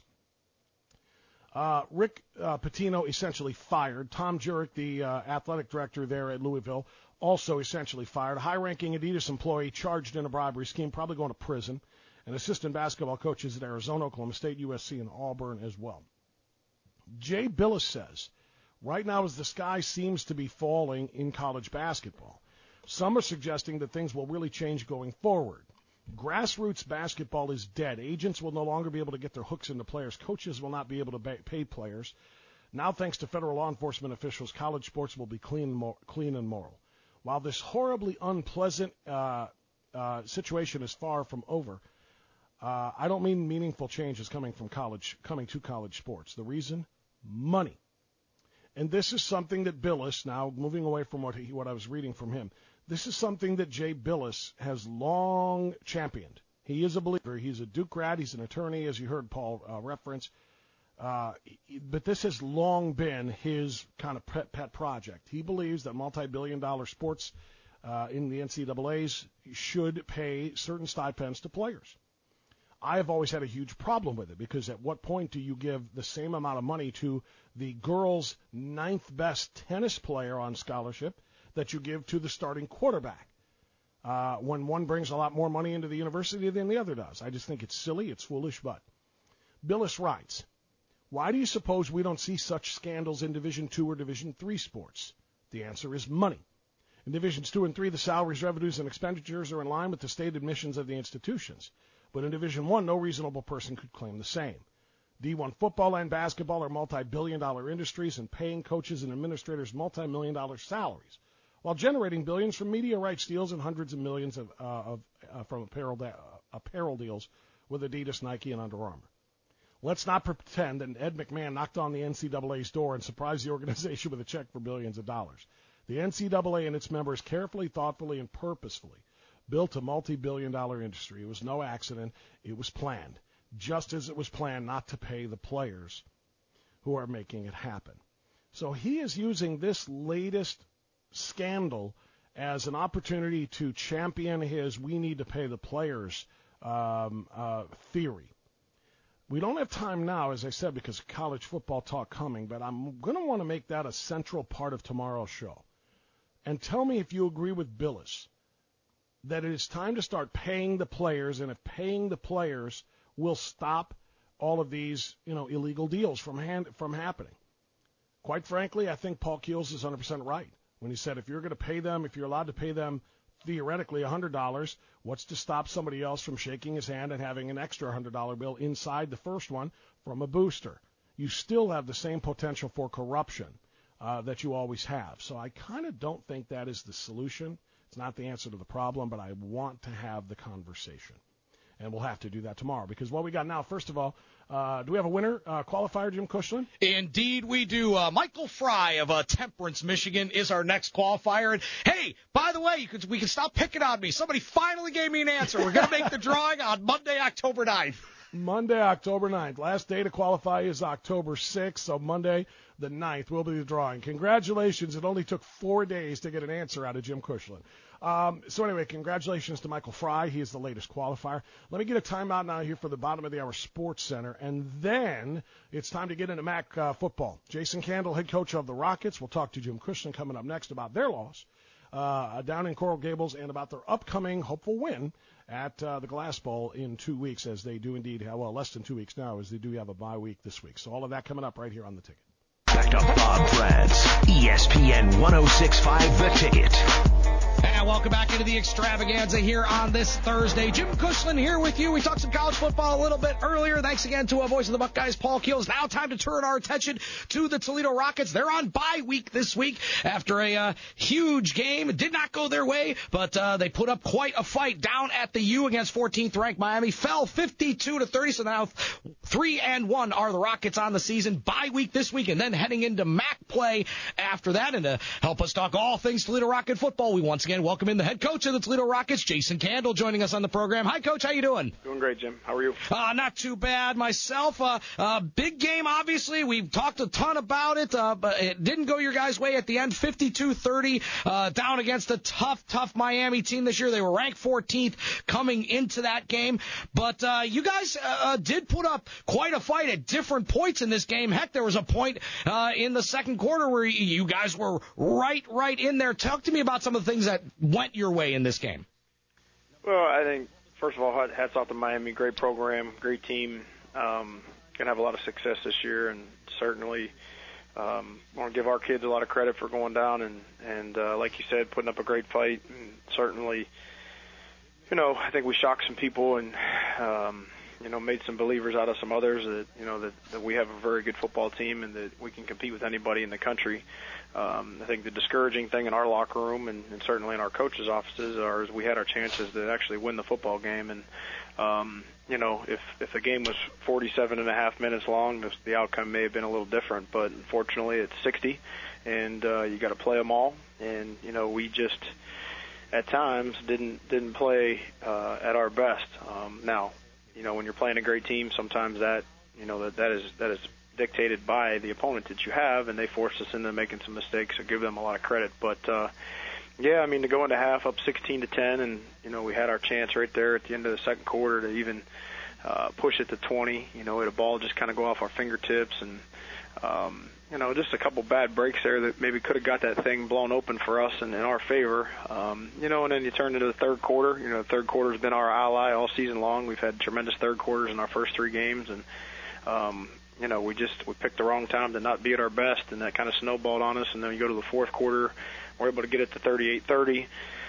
Uh, Rick uh, Pitino essentially fired. Tom Jurek, the uh, athletic director there at Louisville, also essentially fired. A high-ranking Adidas employee charged in a bribery scheme, probably going to prison. And assistant basketball coaches at Arizona, Oklahoma State, U S C, and Auburn as well. Jay Billis says, right now as the sky seems to be falling in college basketball, some are suggesting that things will really change going forward. Grassroots basketball is dead. Agents will no longer be able to get their hooks into players. Coaches will not be able to pay players. Now, thanks to federal law enforcement officials, college sports will be clean, more, clean and moral. While this horribly unpleasant uh, uh, situation is far from over, Uh, I don't mean meaningful changes coming from college, coming to college sports. The reason? Money. And this is something that Billis, now moving away from what he, what I was reading from him, this is something that Jay Billis has long championed. He is a believer. He's a Duke grad. He's an attorney, as you heard Paul uh, reference. Uh, but this has long been his kind of pet, pet project. He believes that multi-billion dollar sports uh, in the N C double A's should pay certain stipends to players. I have always had a huge problem with it because at what point do you give the same amount of money to the girls' ninth best tennis player on scholarship that you give to the starting quarterback uh, when one brings a lot more money into the university than the other does? I just think it's silly, it's foolish, but Billis writes, why do you suppose we don't see such scandals in Division two or Division three sports? The answer is money. In Divisions two and three, the salaries, revenues, and expenditures are in line with the state admissions of the institutions. But in Division one, no reasonable person could claim the same. D one football and basketball are multi-billion dollar industries and paying coaches and administrators multi-million dollar salaries, while generating billions from media rights deals and hundreds of millions of, uh, of uh, from apparel, da- uh, apparel deals with Adidas, Nike, and Under Armour. Let's not pretend that Ed McMahon knocked on the N C double A's door and surprised the organization with a check for billions of dollars. The N C double A and its members carefully, thoughtfully, and purposefully built a multi-billion dollar industry. It was no accident. It was planned, just as it was planned not to pay the players who are making it happen. So he is using this latest scandal as an opportunity to champion his we need to pay the players um, uh, theory. We don't have time now, as I said, because of college football talk coming, but I'm going to want to make that a central part of tomorrow's show. And tell me if you agree with Billis that it is time to start paying the players, and if paying the players will stop all of these, you know, illegal deals from hand, from happening. Quite frankly, I think Paul Keels is one hundred percent right when he said if you're going to pay them, if you're allowed to pay them theoretically one hundred dollars, what's to stop somebody else from shaking his hand and having an extra one hundred dollar bill inside the first one from a booster? You still have the same potential for corruption uh, that you always have. So I kind of don't think that is the solution. It's not the answer to the problem, but I want to have the conversation. And we'll have to do that tomorrow because what we got now, first of all, uh, do we have a winner, uh, qualifier, Jim Cushlan? Indeed we do. Uh, Michael Fry of uh, Temperance, Michigan is our next qualifier. And, hey, by the way, you could, we can stop picking on me. Somebody finally gave me an answer. We're going to make the drawing on Monday, October ninth. Monday, October ninth. Last day to qualify is October sixth, so Monday the ninth will be the drawing. Congratulations. It only took four days to get an answer out of Jim Cushlan. Um, so anyway, congratulations to Michael Fry. He is the latest qualifier. Let me get a timeout now here for the bottom of the hour Sports Center, and then it's time to get into M A C uh, football. Jason Candle, head coach of the Rockets. We'll talk to Jim Cushlan coming up next about their loss uh, down in Coral Gables and about their upcoming hopeful win at uh, the Glass Bowl in two weeks, as they do indeed have, well, less than two weeks now, as they do have a bye week this week. So all of that coming up right here on The Ticket. Back to Bob Brad's E S P N one oh six point five The Ticket. And welcome back into the extravaganza here on this Thursday. Jim Cushlan here with you. We talked some college football a little bit earlier. Thanks again to our voice of the Buckeyes, Paul Keels. Now time to turn our attention to the Toledo Rockets. They're on bye week this week after a uh, huge game. It did not go their way, but uh, they put up quite a fight down at the U against fourteenth ranked Miami. Fell fifty-two to thirty, so now three and one are the Rockets on the season. Bye week this week, and then heading into M A C play after that. And to help us talk all things Toledo Rocket football, we once again welcome in the head coach of the Toledo Rockets, Jason Candle, joining us on the program. Hi, Coach. How you doing? Doing great, Jim. How are you? Uh, not too bad myself. Uh, uh, big game, obviously. We've talked a ton about it, uh, but it didn't go your guys' way at the end. fifty-two thirty uh, down against a tough, tough Miami team this year. They were ranked fourteenth coming into that game. But uh, you guys uh, did put up quite a fight at different points in this game. Heck, there was a point uh, in the second quarter where you guys were right, right in there. Talk to me about some of the things that went your way in this game. Well, I think, first of all, hats off to Miami. Great program, great team. Um, going to have a lot of success this year, and certainly um, want to give our kids a lot of credit for going down and, and uh, like you said, putting up a great fight. And certainly, you know, I think we shocked some people and, um, you know, made some believers out of some others that, you know, that, that we have a very good football team and that we can compete with anybody in the country. Um, I think the discouraging thing in our locker room and, and certainly in our coaches' offices are is we had our chances to actually win the football game. And, um, you know, if, if the game was forty-seven and a half minutes long, the, the outcome may have been a little different. But unfortunately, it's sixty, and uh, you got to play them all. And, you know, we just at times didn't didn't play uh, at our best. Um, now, you know, when you're playing a great team, sometimes that, you know, that, that is that is dictated by the opponent that you have, and they forced us into making some mistakes, so give them a lot of credit. But, uh, yeah, I mean, to go into half up sixteen to ten, and, you know, we had our chance right there at the end of the second quarter to even uh, push it to twenty. You know, we had a ball just kind of go off our fingertips, and, um, you know, just a couple bad breaks there that maybe could have got that thing blown open for us and in our favor. Um, you know, and then you turn into the third quarter. You know, the third quarter's been our ally all season long. We've had tremendous third quarters in our first three games, and, um, you know, we just we picked the wrong time to not be at our best, and that kind of snowballed on us. And then you go to the fourth quarter, we're able to get it to thirty-eight thirty.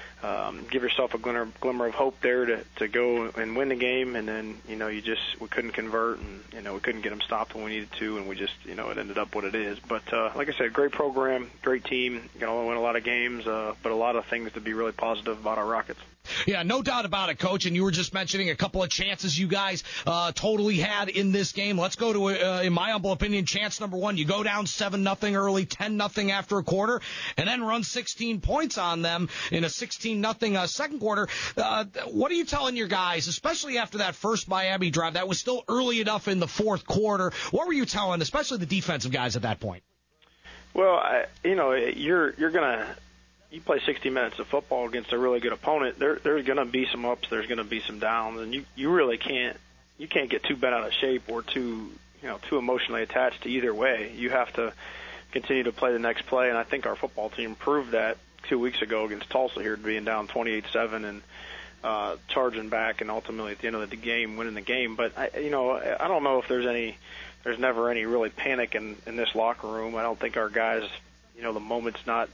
Um, give yourself a glimmer, glimmer of hope there to, to go and win the game, and then, you know, you just, we couldn't convert, and, you know, we couldn't get them stopped when we needed to, and we just, you know, it ended up what it is. But, uh, like I said, great program, great team, you're going to win a lot of games, uh, but a lot of things to be really positive about our Rockets. Yeah, no doubt about it, Coach. And you were just mentioning a couple of chances you guys uh, totally had in this game. Let's go to, uh, in my humble opinion, chance number one. You go down seven nothing early, ten nothing after a quarter, and then run sixteen points on them in a sixteen nothing uh, second quarter. Uh, what are you telling your guys, especially after that first Miami drive? That was still early enough in the fourth quarter. What were you telling, especially the defensive guys at that point? Well, I, you know, you're you're gonna. You play sixty minutes of football against a really good opponent. There, there's going to be some ups. There's going to be some downs, and you, you really can't, you can't get too bent out of shape or too, you know, too emotionally attached to either way. You have to continue to play the next play, and I think our football team proved that two weeks ago against Tulsa here, being down twenty-eight seven and uh, charging back, and ultimately at the end of the game, winning the game. But I, you know, I don't know if there's any, there's never any really panic in in this locker room. I don't think our guys, you know, the moment's not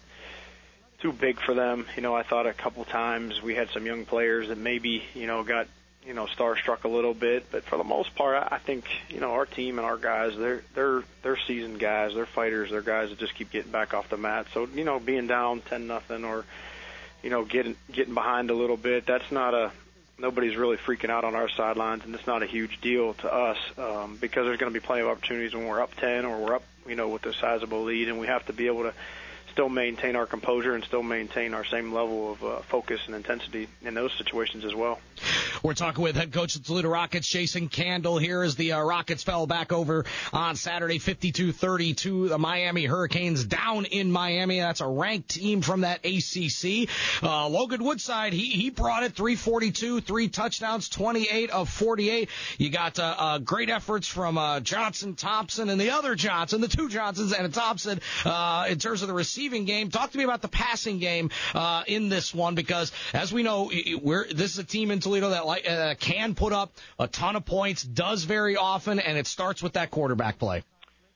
too big for them. You know, I thought a couple times we had some young players that maybe, you know, got, you know, starstruck a little bit, but for the most part, I think, you know, our team and our guys, they're they're they're seasoned guys, they're fighters, they're guys that just keep getting back off the mat. So, you know, being down ten nothing or, you know, getting getting behind a little bit, that's not a nobody's really freaking out on our sidelines, and it's not a huge deal to us um, because there's going to be plenty of opportunities when we're up ten or we're up, you know, with a sizable lead, and we have to be able to still maintain our composure and still maintain our same level of uh, focus and intensity in those situations as well. We're talking with head coach of the Toledo Rockets, Jason Candle, here as the uh, Rockets fell back over on Saturday, fifty-two thirty-two. The Miami Hurricanes down in Miami. That's a ranked team from that A C C. Uh, Logan Woodside, he he brought it three forty-two, three touchdowns, twenty-eight of forty-eight. You got uh, uh, great efforts from uh, Johnson, Thompson, and the other Johnson, the two Johnsons and a Thompson uh, in terms of the receiving game. Talk to me about the passing game uh, in this one, because as we know, we're this is a team in Toledo that like, uh, can put up a ton of points, does very often, and it starts with that quarterback play.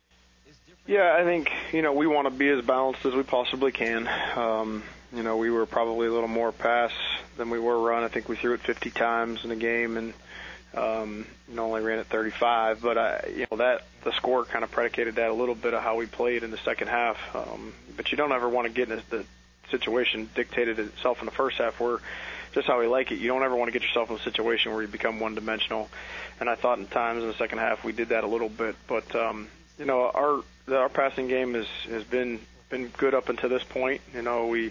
Yeah, I think, you know, we want to be as balanced as we possibly can. Um, you know, we were probably a little more pass than we were run. I think we threw it fifty times in a game and um, and only ran it thirty-five. But, I, you know, that the score kind of predicated that a little bit of how we played in the second half. Um, but you don't ever want to get in the situation dictated itself in the first half where just how we like it. You don't ever want to get yourself in a situation where you become one-dimensional. And I thought in times in the second half we did that a little bit. But, um, you know, our our passing game has, has been been good up until this point. You know, we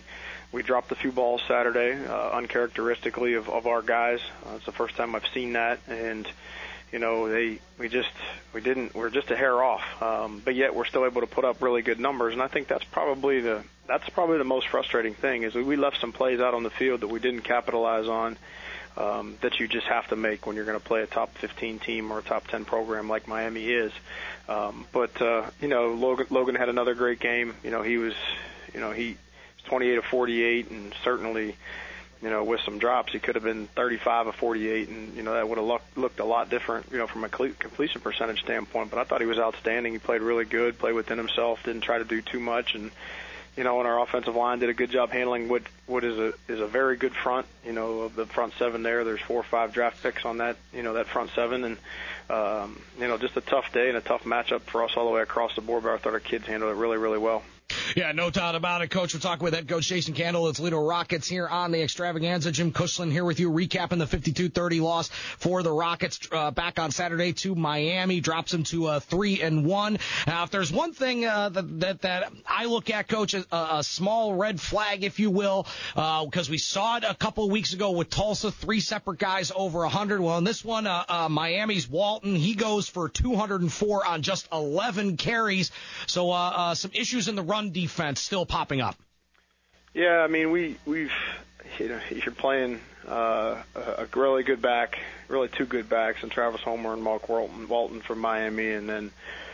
we dropped a few balls Saturday, uh, uncharacteristically of, of our guys. Uh, it's the first time I've seen that, and you know, they we just we didn't we're just a hair off, um, but yet we're still able to put up really good numbers, and I think that's probably the that's probably the most frustrating thing is we, we left some plays out on the field that we didn't capitalize on, um, that you just have to make when you're going to play a top fifteen team or a top ten program like Miami is. Um, but uh, you know, Logan, Logan had another great game. You know, he was you know he was twenty-eight of forty-eight, and certainly, you know, with some drops, he could have been thirty-five of forty-eight, and, you know, that would have looked, looked a lot different, you know, from a completion percentage standpoint. But I thought he was outstanding. He played really good, played within himself, didn't try to do too much. And, you know, and our offensive line did a good job handling what, what is a is a very good front, you know, of the front seven there. There's four or five draft picks on that, you know, that front seven. And, um, you know, just a tough day and a tough matchup for us all the way across the board. But I thought our kids handled it really, really well. Yeah, no doubt about it, Coach. We're talking with head coach Jason Candle. It's Toledo Rockets here on the Extravaganza. Jim Cushlan here with you, recapping the fifty-two thirty loss for the Rockets uh, back on Saturday to Miami. Drops them to uh, three and one. Now, if there's one thing uh, that, that that I look at, Coach, a, a small red flag, if you will, because uh, we saw it a couple of weeks ago with Tulsa, three separate guys over one hundred. Well, in this one, uh, uh, Miami's Walton, he goes for two hundred four on just eleven carries. So uh, uh, some issues in the run defense still popping up. Yeah, I mean, we, we've, you know, you're playing uh, a really good back, really two good backs, and Travis Homer and Mark Walton, Walton from Miami, and then,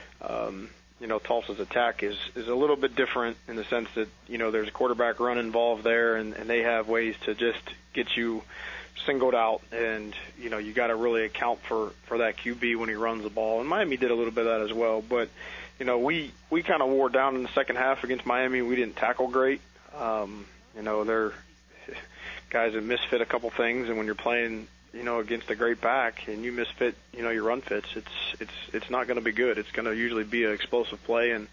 um, you know, Tulsa's attack is, is a little bit different in the sense that, you know, there's a quarterback run involved there, and, and they have ways to just get you singled out, and, you know, you got to really account for, for that Q B when he runs the ball, and Miami did a little bit of that as well, but, you know, we, we kind of wore down in the second half against Miami. We didn't tackle great. Um, you know, they're guys that misfit a couple things, and when you're playing, you know, against a great back and you misfit, you know, your run fits, it's it's it's not going to be good. It's going to usually be an explosive play and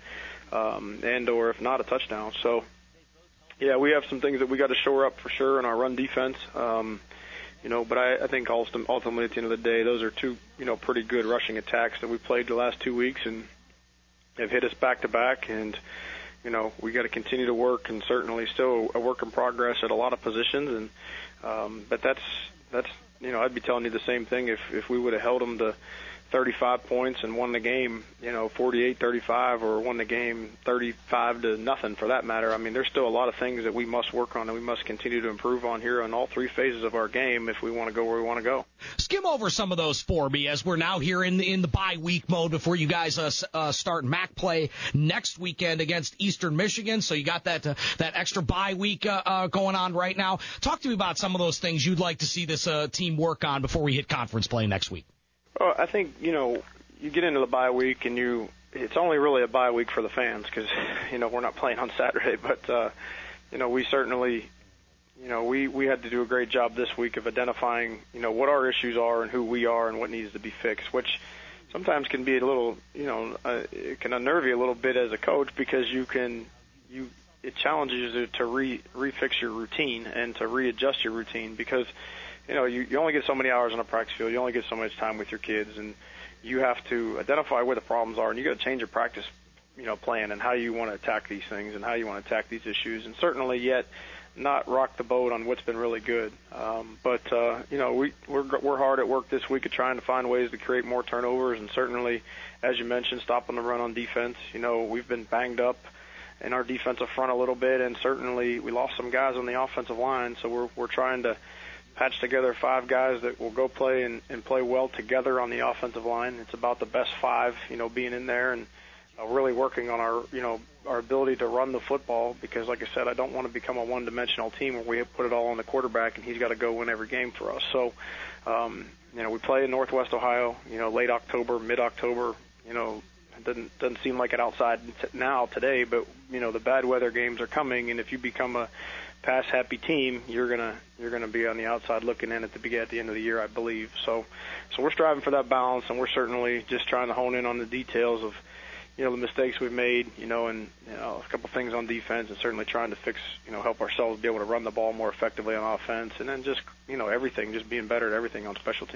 um, and or if not a touchdown. So, yeah, we have some things that we got to shore up for sure in our run defense. Um, You know, but I, I think ultimately at the end of the day, those are two, you know, pretty good rushing attacks that we played the last two weeks, and have hit us back to back, and you know we got to continue to work, and certainly still a work in progress at a lot of positions, and um, but that's that's you know I'd be telling you the same thing if if we would have held them to thirty-five points and won the game, you know, forty-eight thirty-five, or won the game thirty-five to nothing for that matter. I mean, there's still a lot of things that we must work on and we must continue to improve on here on all three phases of our game if we want to go where we want to go. Skim over some of those for me as we're now here in the, in the bye week mode before you guys uh, uh, start M A C play next weekend against Eastern Michigan. So you got that uh, that extra bye week uh, uh, going on right now. Talk to me about some of those things you'd like to see this uh, team work on before we hit conference play next week. Well, I think, you know, you get into the bye week and you, it's only really a bye week for the fans because, you know, we're not playing on Saturday, but, uh, you know, we certainly, you know, we, we had to do a great job this week of identifying, you know, what our issues are and who we are and what needs to be fixed, which sometimes can be a little, you know, uh, it can unnerve you a little bit as a coach because you can, you, it challenges you to re, refix your routine and to readjust your routine because, you know, you, you only get so many hours on a practice field. You only get so much time with your kids, and you have to identify where the problems are, and you got to change your practice, you know, plan and how you want to attack these things and how you want to attack these issues, and certainly yet not rock the boat on what's been really good. Um, but uh, you know, we we're we're hard at work this week at trying to find ways to create more turnovers, and certainly, as you mentioned, stopping the run on defense. You know, we've been banged up in our defensive front a little bit, and certainly we lost some guys on the offensive line, so we're we're trying to patch together five guys that will go play and, and play well together on the offensive line. It's about the best five, you know, being in there and uh, really working on our, you know, our ability to run the football because, like I said, I don't want to become a one-dimensional team where we put it all on the quarterback and he's got to go win every game for us. So, um, you know, we play in Northwest Ohio, you know, late October, mid-October, you know, it doesn't, doesn't seem like it outside t- now today, but, you know, the bad weather games are coming, and if you become a pass happy team, you're gonna you're gonna be on the outside looking in at the beginning at the end of the year, I believe. So, so we're striving for that balance, and we're certainly just trying to hone in on the details of, you know, the mistakes we've made, you know, and you know, a couple things on defense, and certainly trying to fix, you know, help ourselves be able to run the ball more effectively on offense, and then just, you know, everything, just being better at everything on special teams.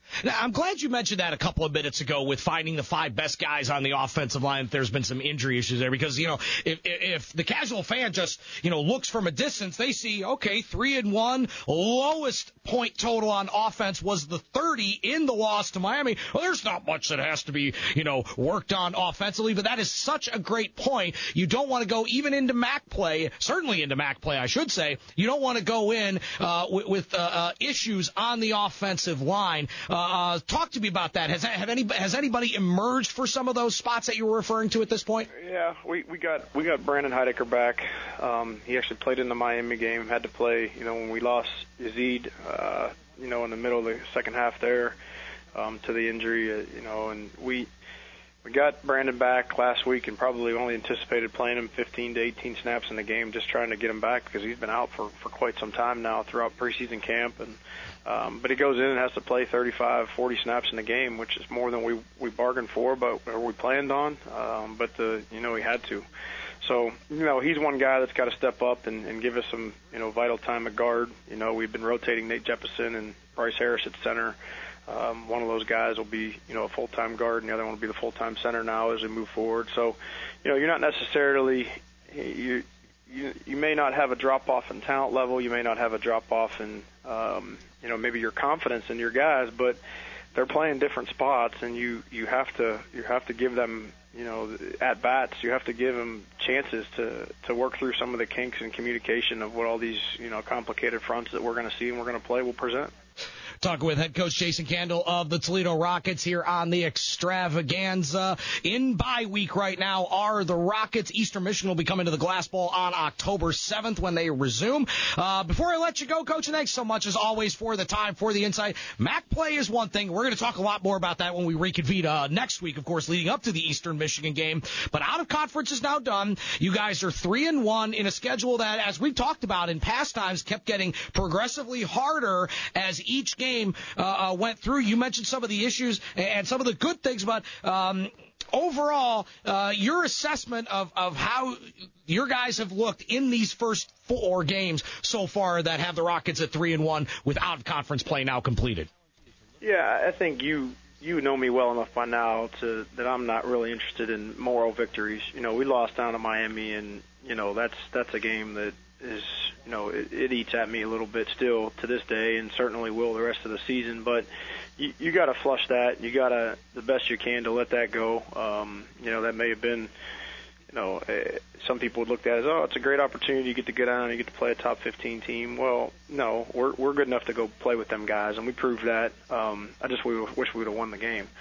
Now, I'm glad you mentioned that a couple of minutes ago with finding the five best guys on the offensive line. There's been some injury issues there because, you know, if, if the casual fan just, you know, looks from a distance, they see, okay, three and one, lowest point total on offense was the thirty in the loss to Miami. Well, there's not much that has to be, you know, worked on offensively, but that is such a great point. You don't want to go even into M A C play, certainly into M A C play, I should say. You don't want to go in uh, with, with uh, uh, issues on the offensive line. Uh, Uh, talk to me about that. Has have any has anybody emerged for some of those spots that you were referring to at this point? Yeah, we, we got we got Brandon Heidecker back. Um, he actually played in the Miami game. Had to play, you know, when we lost Yazid, uh, you know, in the middle of the second half there um, to the injury, uh, you know, and we we got Brandon back last week and probably only anticipated playing him fifteen to eighteen snaps in the game, just trying to get him back because he's been out for for quite some time now throughout preseason camp and. Um, but he goes in and has to play thirty-five, forty snaps in the game, which is more than we we bargained for, but or we planned on. Um, but the you know he had to. So you know he's one guy that's got to step up and, and give us some you know vital time at guard. You know we've been rotating Nate Jefferson and Bryce Harris at center. Um, one of those guys will be you know a full-time guard, and the other one will be the full-time center now as we move forward. So you know you're not necessarily you. You, you may not have a drop-off in talent level. You may not have a drop-off in, um, you know, maybe your confidence in your guys, but they're playing different spots, and you, you have to you have to give them, you know, at bats. You have to give them chances to to work through some of the kinks in communication of what all these, you know, complicated fronts that we're going to see and we're going to play will present. Talking with head coach Jason Candle of the Toledo Rockets here on the Extravaganza. In bye week right now are the Rockets. Eastern Michigan will be coming to the Glass Bowl on October seventh when they resume. Uh, before I let you go, Coach, thanks so much as always for the time, for the insight. M A C play is one thing. We're going to talk a lot more about that when we reconvene uh, next week, of course, leading up to the Eastern Michigan game. But out of conference is now done. You guys are three and one in a schedule that, as we've talked about in past times, kept getting progressively harder as each game Uh, uh, went through. You mentioned some of the issues and some of the good things, but um, overall, uh, your assessment of, of how your guys have looked in these first four games so far that have the Rockets at three and one with out-of-conference play now completed. Yeah, I think you you know me well enough by now to that I'm not really interested in moral victories. You know, we lost down to Miami, and you know that's that's a game that is, you know, it, it eats at me a little bit still to this day, and certainly will the rest of the season. But you, you got to flush that. You got to the best you can to let that go. Um, you know, that may have been, you know, uh, some people would look at it as, oh, it's a great opportunity. You get to get on, you get to play a top fifteen team. Well, no, we're we're good enough to go play with them guys, and we proved that. Um, I just we wish we would have won the game.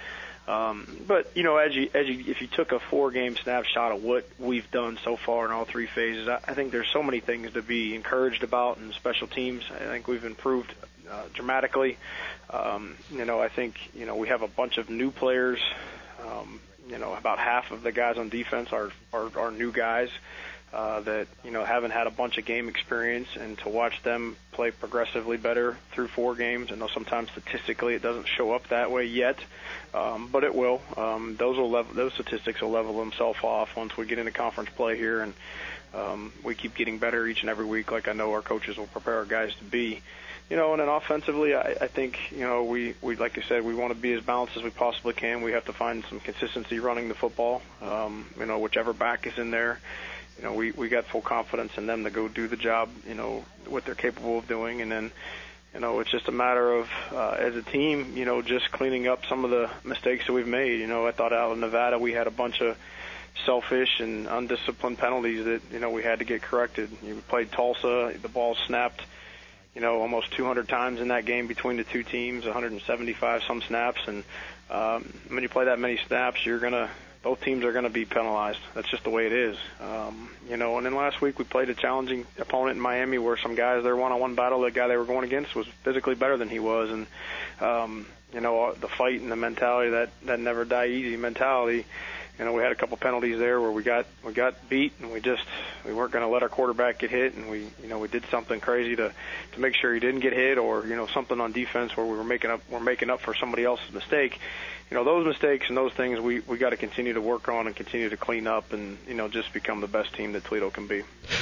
Um, but you know, as you, as you, if you took a four-game snapshot of what we've done so far in all three phases, I, I think there's so many things to be encouraged about in special teams. I think we've improved uh, dramatically. Um, you know, I think you know we have a bunch of new players. Um, you know, about half of the guys on defense are are, are new guys. Uh, that, you know, haven't had a bunch of game experience, and to watch them play progressively better through four games. I know sometimes statistically it doesn't show up that way yet, um, but it will. Um, those will level, those statistics will level themselves off once we get into conference play here, and um, we keep getting better each and every week, like I know our coaches will prepare our guys to be. You know, and then offensively, I, I think, you know, we, we, like I said, we want to be as balanced as we possibly can. We have to find some consistency running the football, um, you know, whichever back is in there. You know, we, we got full confidence in them to go do the job, you know, what they're capable of doing. And then, you know, it's just a matter of, uh, as a team, you know, just cleaning up some of the mistakes that we've made. You know, I thought out in Nevada we had a bunch of selfish and undisciplined penalties that, you know, we had to get corrected. You played Tulsa, the ball snapped, you know, almost two hundred times in that game between the two teams, one hundred seventy-five some snaps. And um, when you play that many snaps, you're going to, both teams are going to be penalized. That's just the way it is. Um, you know, and then last week we played a challenging opponent in Miami where some guys, their one-on-one battle, the guy they were going against was physically better than he was. And, um, you know, the fight and the mentality, that, that never die easy mentality, you know, we had a couple penalties there where we got we got beat, and we just we weren't going to let our quarterback get hit, and we you know we did something crazy to to make sure he didn't get hit, or you know something on defense where we were making up we're making up for somebody else's mistake. You know, those mistakes and those things we we got to continue to work on and continue to clean up, and you know just become the best team that Toledo can be.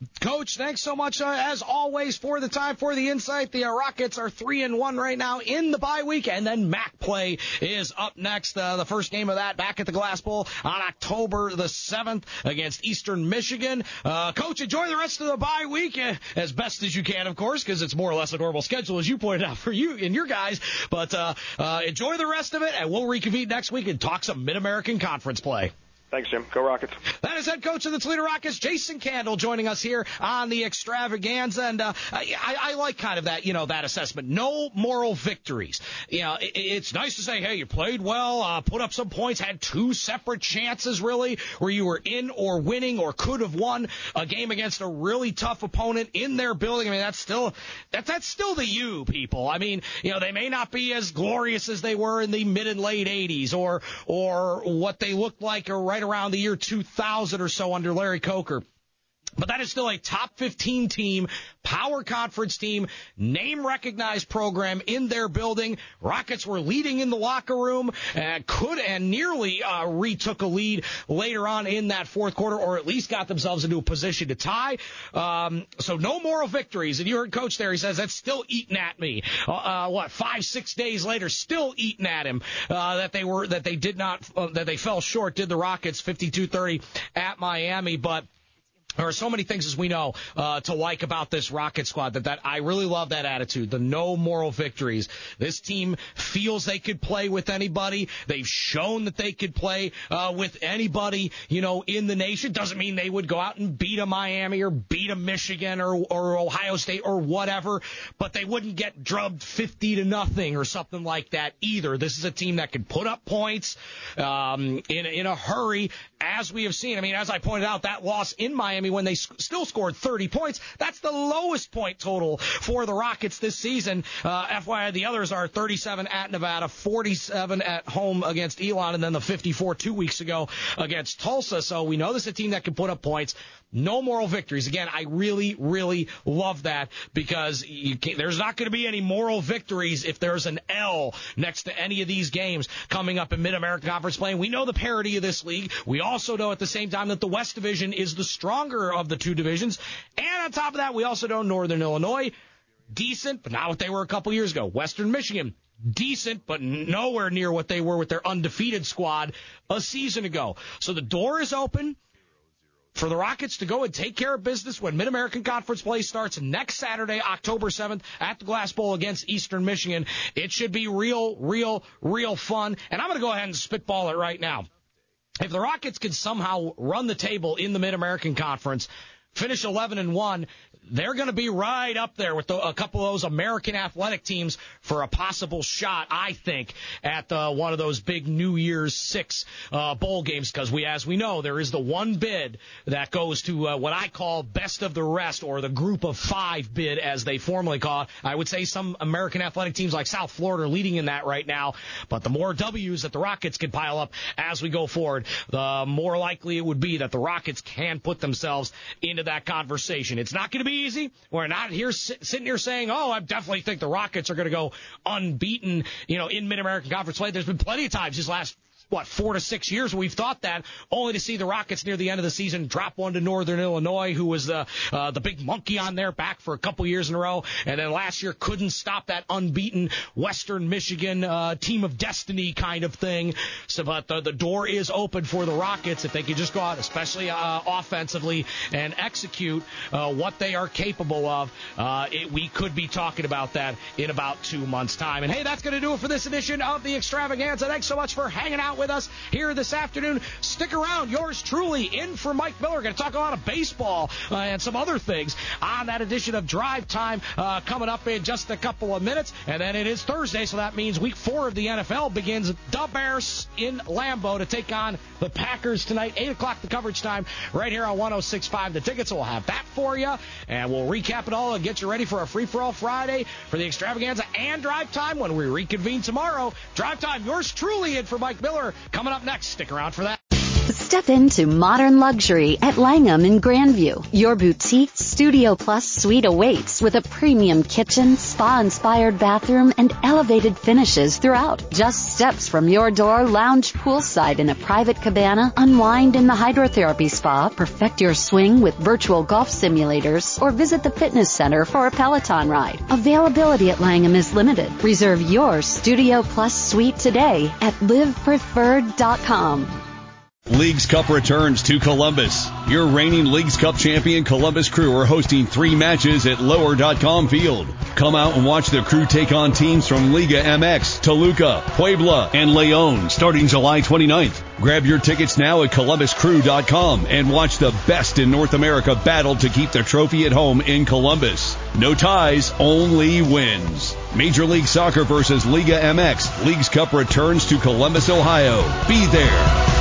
Coach, thanks so much, uh, as always, for the time, for the insight. The uh, Rockets are three and one right now in the bye week, and then M A C play is up next. Uh, the first game of that back at the Glass Bowl on October the seventh against Eastern Michigan. Uh, Coach, enjoy the rest of the bye week uh, as best as you can, of course, because it's more or less a normal schedule, as you pointed out, for you and your guys. But uh, uh, enjoy the rest of it, and we'll reconvene next week and talk some Mid-American Conference play. Thanks, Jim. Go Rockets. That is head coach of the Toledo Rockets, Jason Candle, joining us here on the Extravaganza. And uh, I, I like kind of that, you know, that assessment. No moral victories. You know, it, it's nice to say, hey, you played well, uh, put up some points, had two separate chances, really, where you were in or winning or could have won a game against a really tough opponent in their building. I mean, that's still that, that's still the U, people. I mean, you know, they may not be as glorious as they were in the mid and late eighties or or what they looked like or right around the year two thousand or so under Larry Coker. But that is still a top fifteen team, power conference team, name-recognized program in their building. Rockets were leading in the locker room, and could and nearly uh, retook a lead later on in that fourth quarter, or at least got themselves into a position to tie. Um, so no moral victories. And you heard Coach there. He says, that's still eating at me. Uh, uh, what, five, six days later, still eating at him uh, that they were that they did not, uh, that they fell short, did the Rockets fifty-two thirty at Miami. But there are so many things, as we know, uh, to like about this Rocket squad that, that I really love that attitude, the no moral victories. This team feels they could play with anybody. They've shown that they could play uh, with anybody, you know, in the nation. Doesn't mean they would go out and beat a Miami or beat a Michigan or, or Ohio State or whatever, but they wouldn't get drubbed fifty to nothing or something like that either. This is a team that can put up points um, in, in a hurry, as we have seen. I mean, as I pointed out, that loss in Miami, when they sc- still scored thirty points, that's the lowest point total for the Rockets this season. Uh, F Y I, the others are thirty-seven at Nevada, forty-seven at home against Elon, and then the fifty-four two weeks ago against Tulsa. So we know this is a team that can put up points. No moral victories. Again, I really, really love that, because you can't, there's not going to be any moral victories if there's an L next to any of these games coming up in Mid-American Conference play. We know the parity of this league. We also know at the same time that the West Division is the stronger of the two divisions. And on top of that, we also know Northern Illinois, decent, but not what they were a couple years ago. Western Michigan, decent, but nowhere near what they were with their undefeated squad a season ago. So the door is open for the Rockets to go and take care of business when Mid-American Conference play starts next Saturday, October seventh, at the Glass Bowl against Eastern Michigan. It should be real, real, real fun. And I'm going to go ahead and spitball it right now. If the Rockets can somehow run the table in the Mid-American Conference, finish eleven and one, they're going to be right up there with the, a couple of those American athletic teams for a possible shot, I think, at the, one of those big New Year's Six uh, bowl games, because we, as we know, there is the one bid that goes to uh, what I call best of the rest, or the group of five bid, as they formally call it. I would say some American athletic teams like South Florida are leading in that right now, but the more W's that the Rockets can pile up as we go forward, the more likely it would be that the Rockets can put themselves into that conversation. It's not going to be easy. We're not here sitting here saying, oh, I definitely think the Rockets are going to go unbeaten, you know, in Mid-American Conference play. There's been plenty of times these last, what, four to six years we've thought that, only to see the Rockets near the end of the season drop one to Northern Illinois, who was the uh, the big monkey on their back for a couple years in a row, and then last year couldn't stop that unbeaten Western Michigan uh, team of destiny kind of thing. So, but the, the door is open for the Rockets if they can just go out, especially uh, offensively, and execute uh, what they are capable of. Uh, it, we could be talking about that in about two months' time. And hey, that's going to do it for this edition of the Extravaganza. Thanks so much for hanging out with us here this afternoon. Stick around. Yours truly in for Mike Miller. We're going to talk a lot of baseball uh, and some other things on that edition of Drive Time uh, coming up in just a couple of minutes. And then it is Thursday, so that means week four of the N F L begins. The Bears in Lambeau to take on the Packers tonight. eight o'clock the coverage time right here on one oh six point five The Ticket. So we'll have that for you, and we'll recap it all and get you ready for a free-for-all Friday for the Extravaganza and Drive Time when we reconvene tomorrow. Drive Time, yours truly in for Mike Miller. Coming up next, stick around for that. Step into modern luxury at Langham in Grandview. Your boutique Studio Plus suite awaits with a premium kitchen, spa-inspired bathroom, and elevated finishes throughout. Just steps from your door, lounge poolside in a private cabana, unwind in the hydrotherapy spa, perfect your swing with virtual golf simulators, or visit the fitness center for a Peloton ride. Availability at Langham is limited. Reserve your Studio Plus suite today at live preferred dot com. Leagues Cup returns to Columbus. Your reigning Leagues Cup champion Columbus Crew are hosting three matches at lower dot com Field. Come out and watch the Crew take on teams from Liga M X, Toluca, Puebla, and Leon starting July twenty-ninth. Grab your tickets now at columbus crew dot com and watch the best in North America battle to keep the trophy at home in Columbus. No ties, only wins. Major League Soccer versus Liga M X. Leagues Cup returns to Columbus, Ohio. Be there.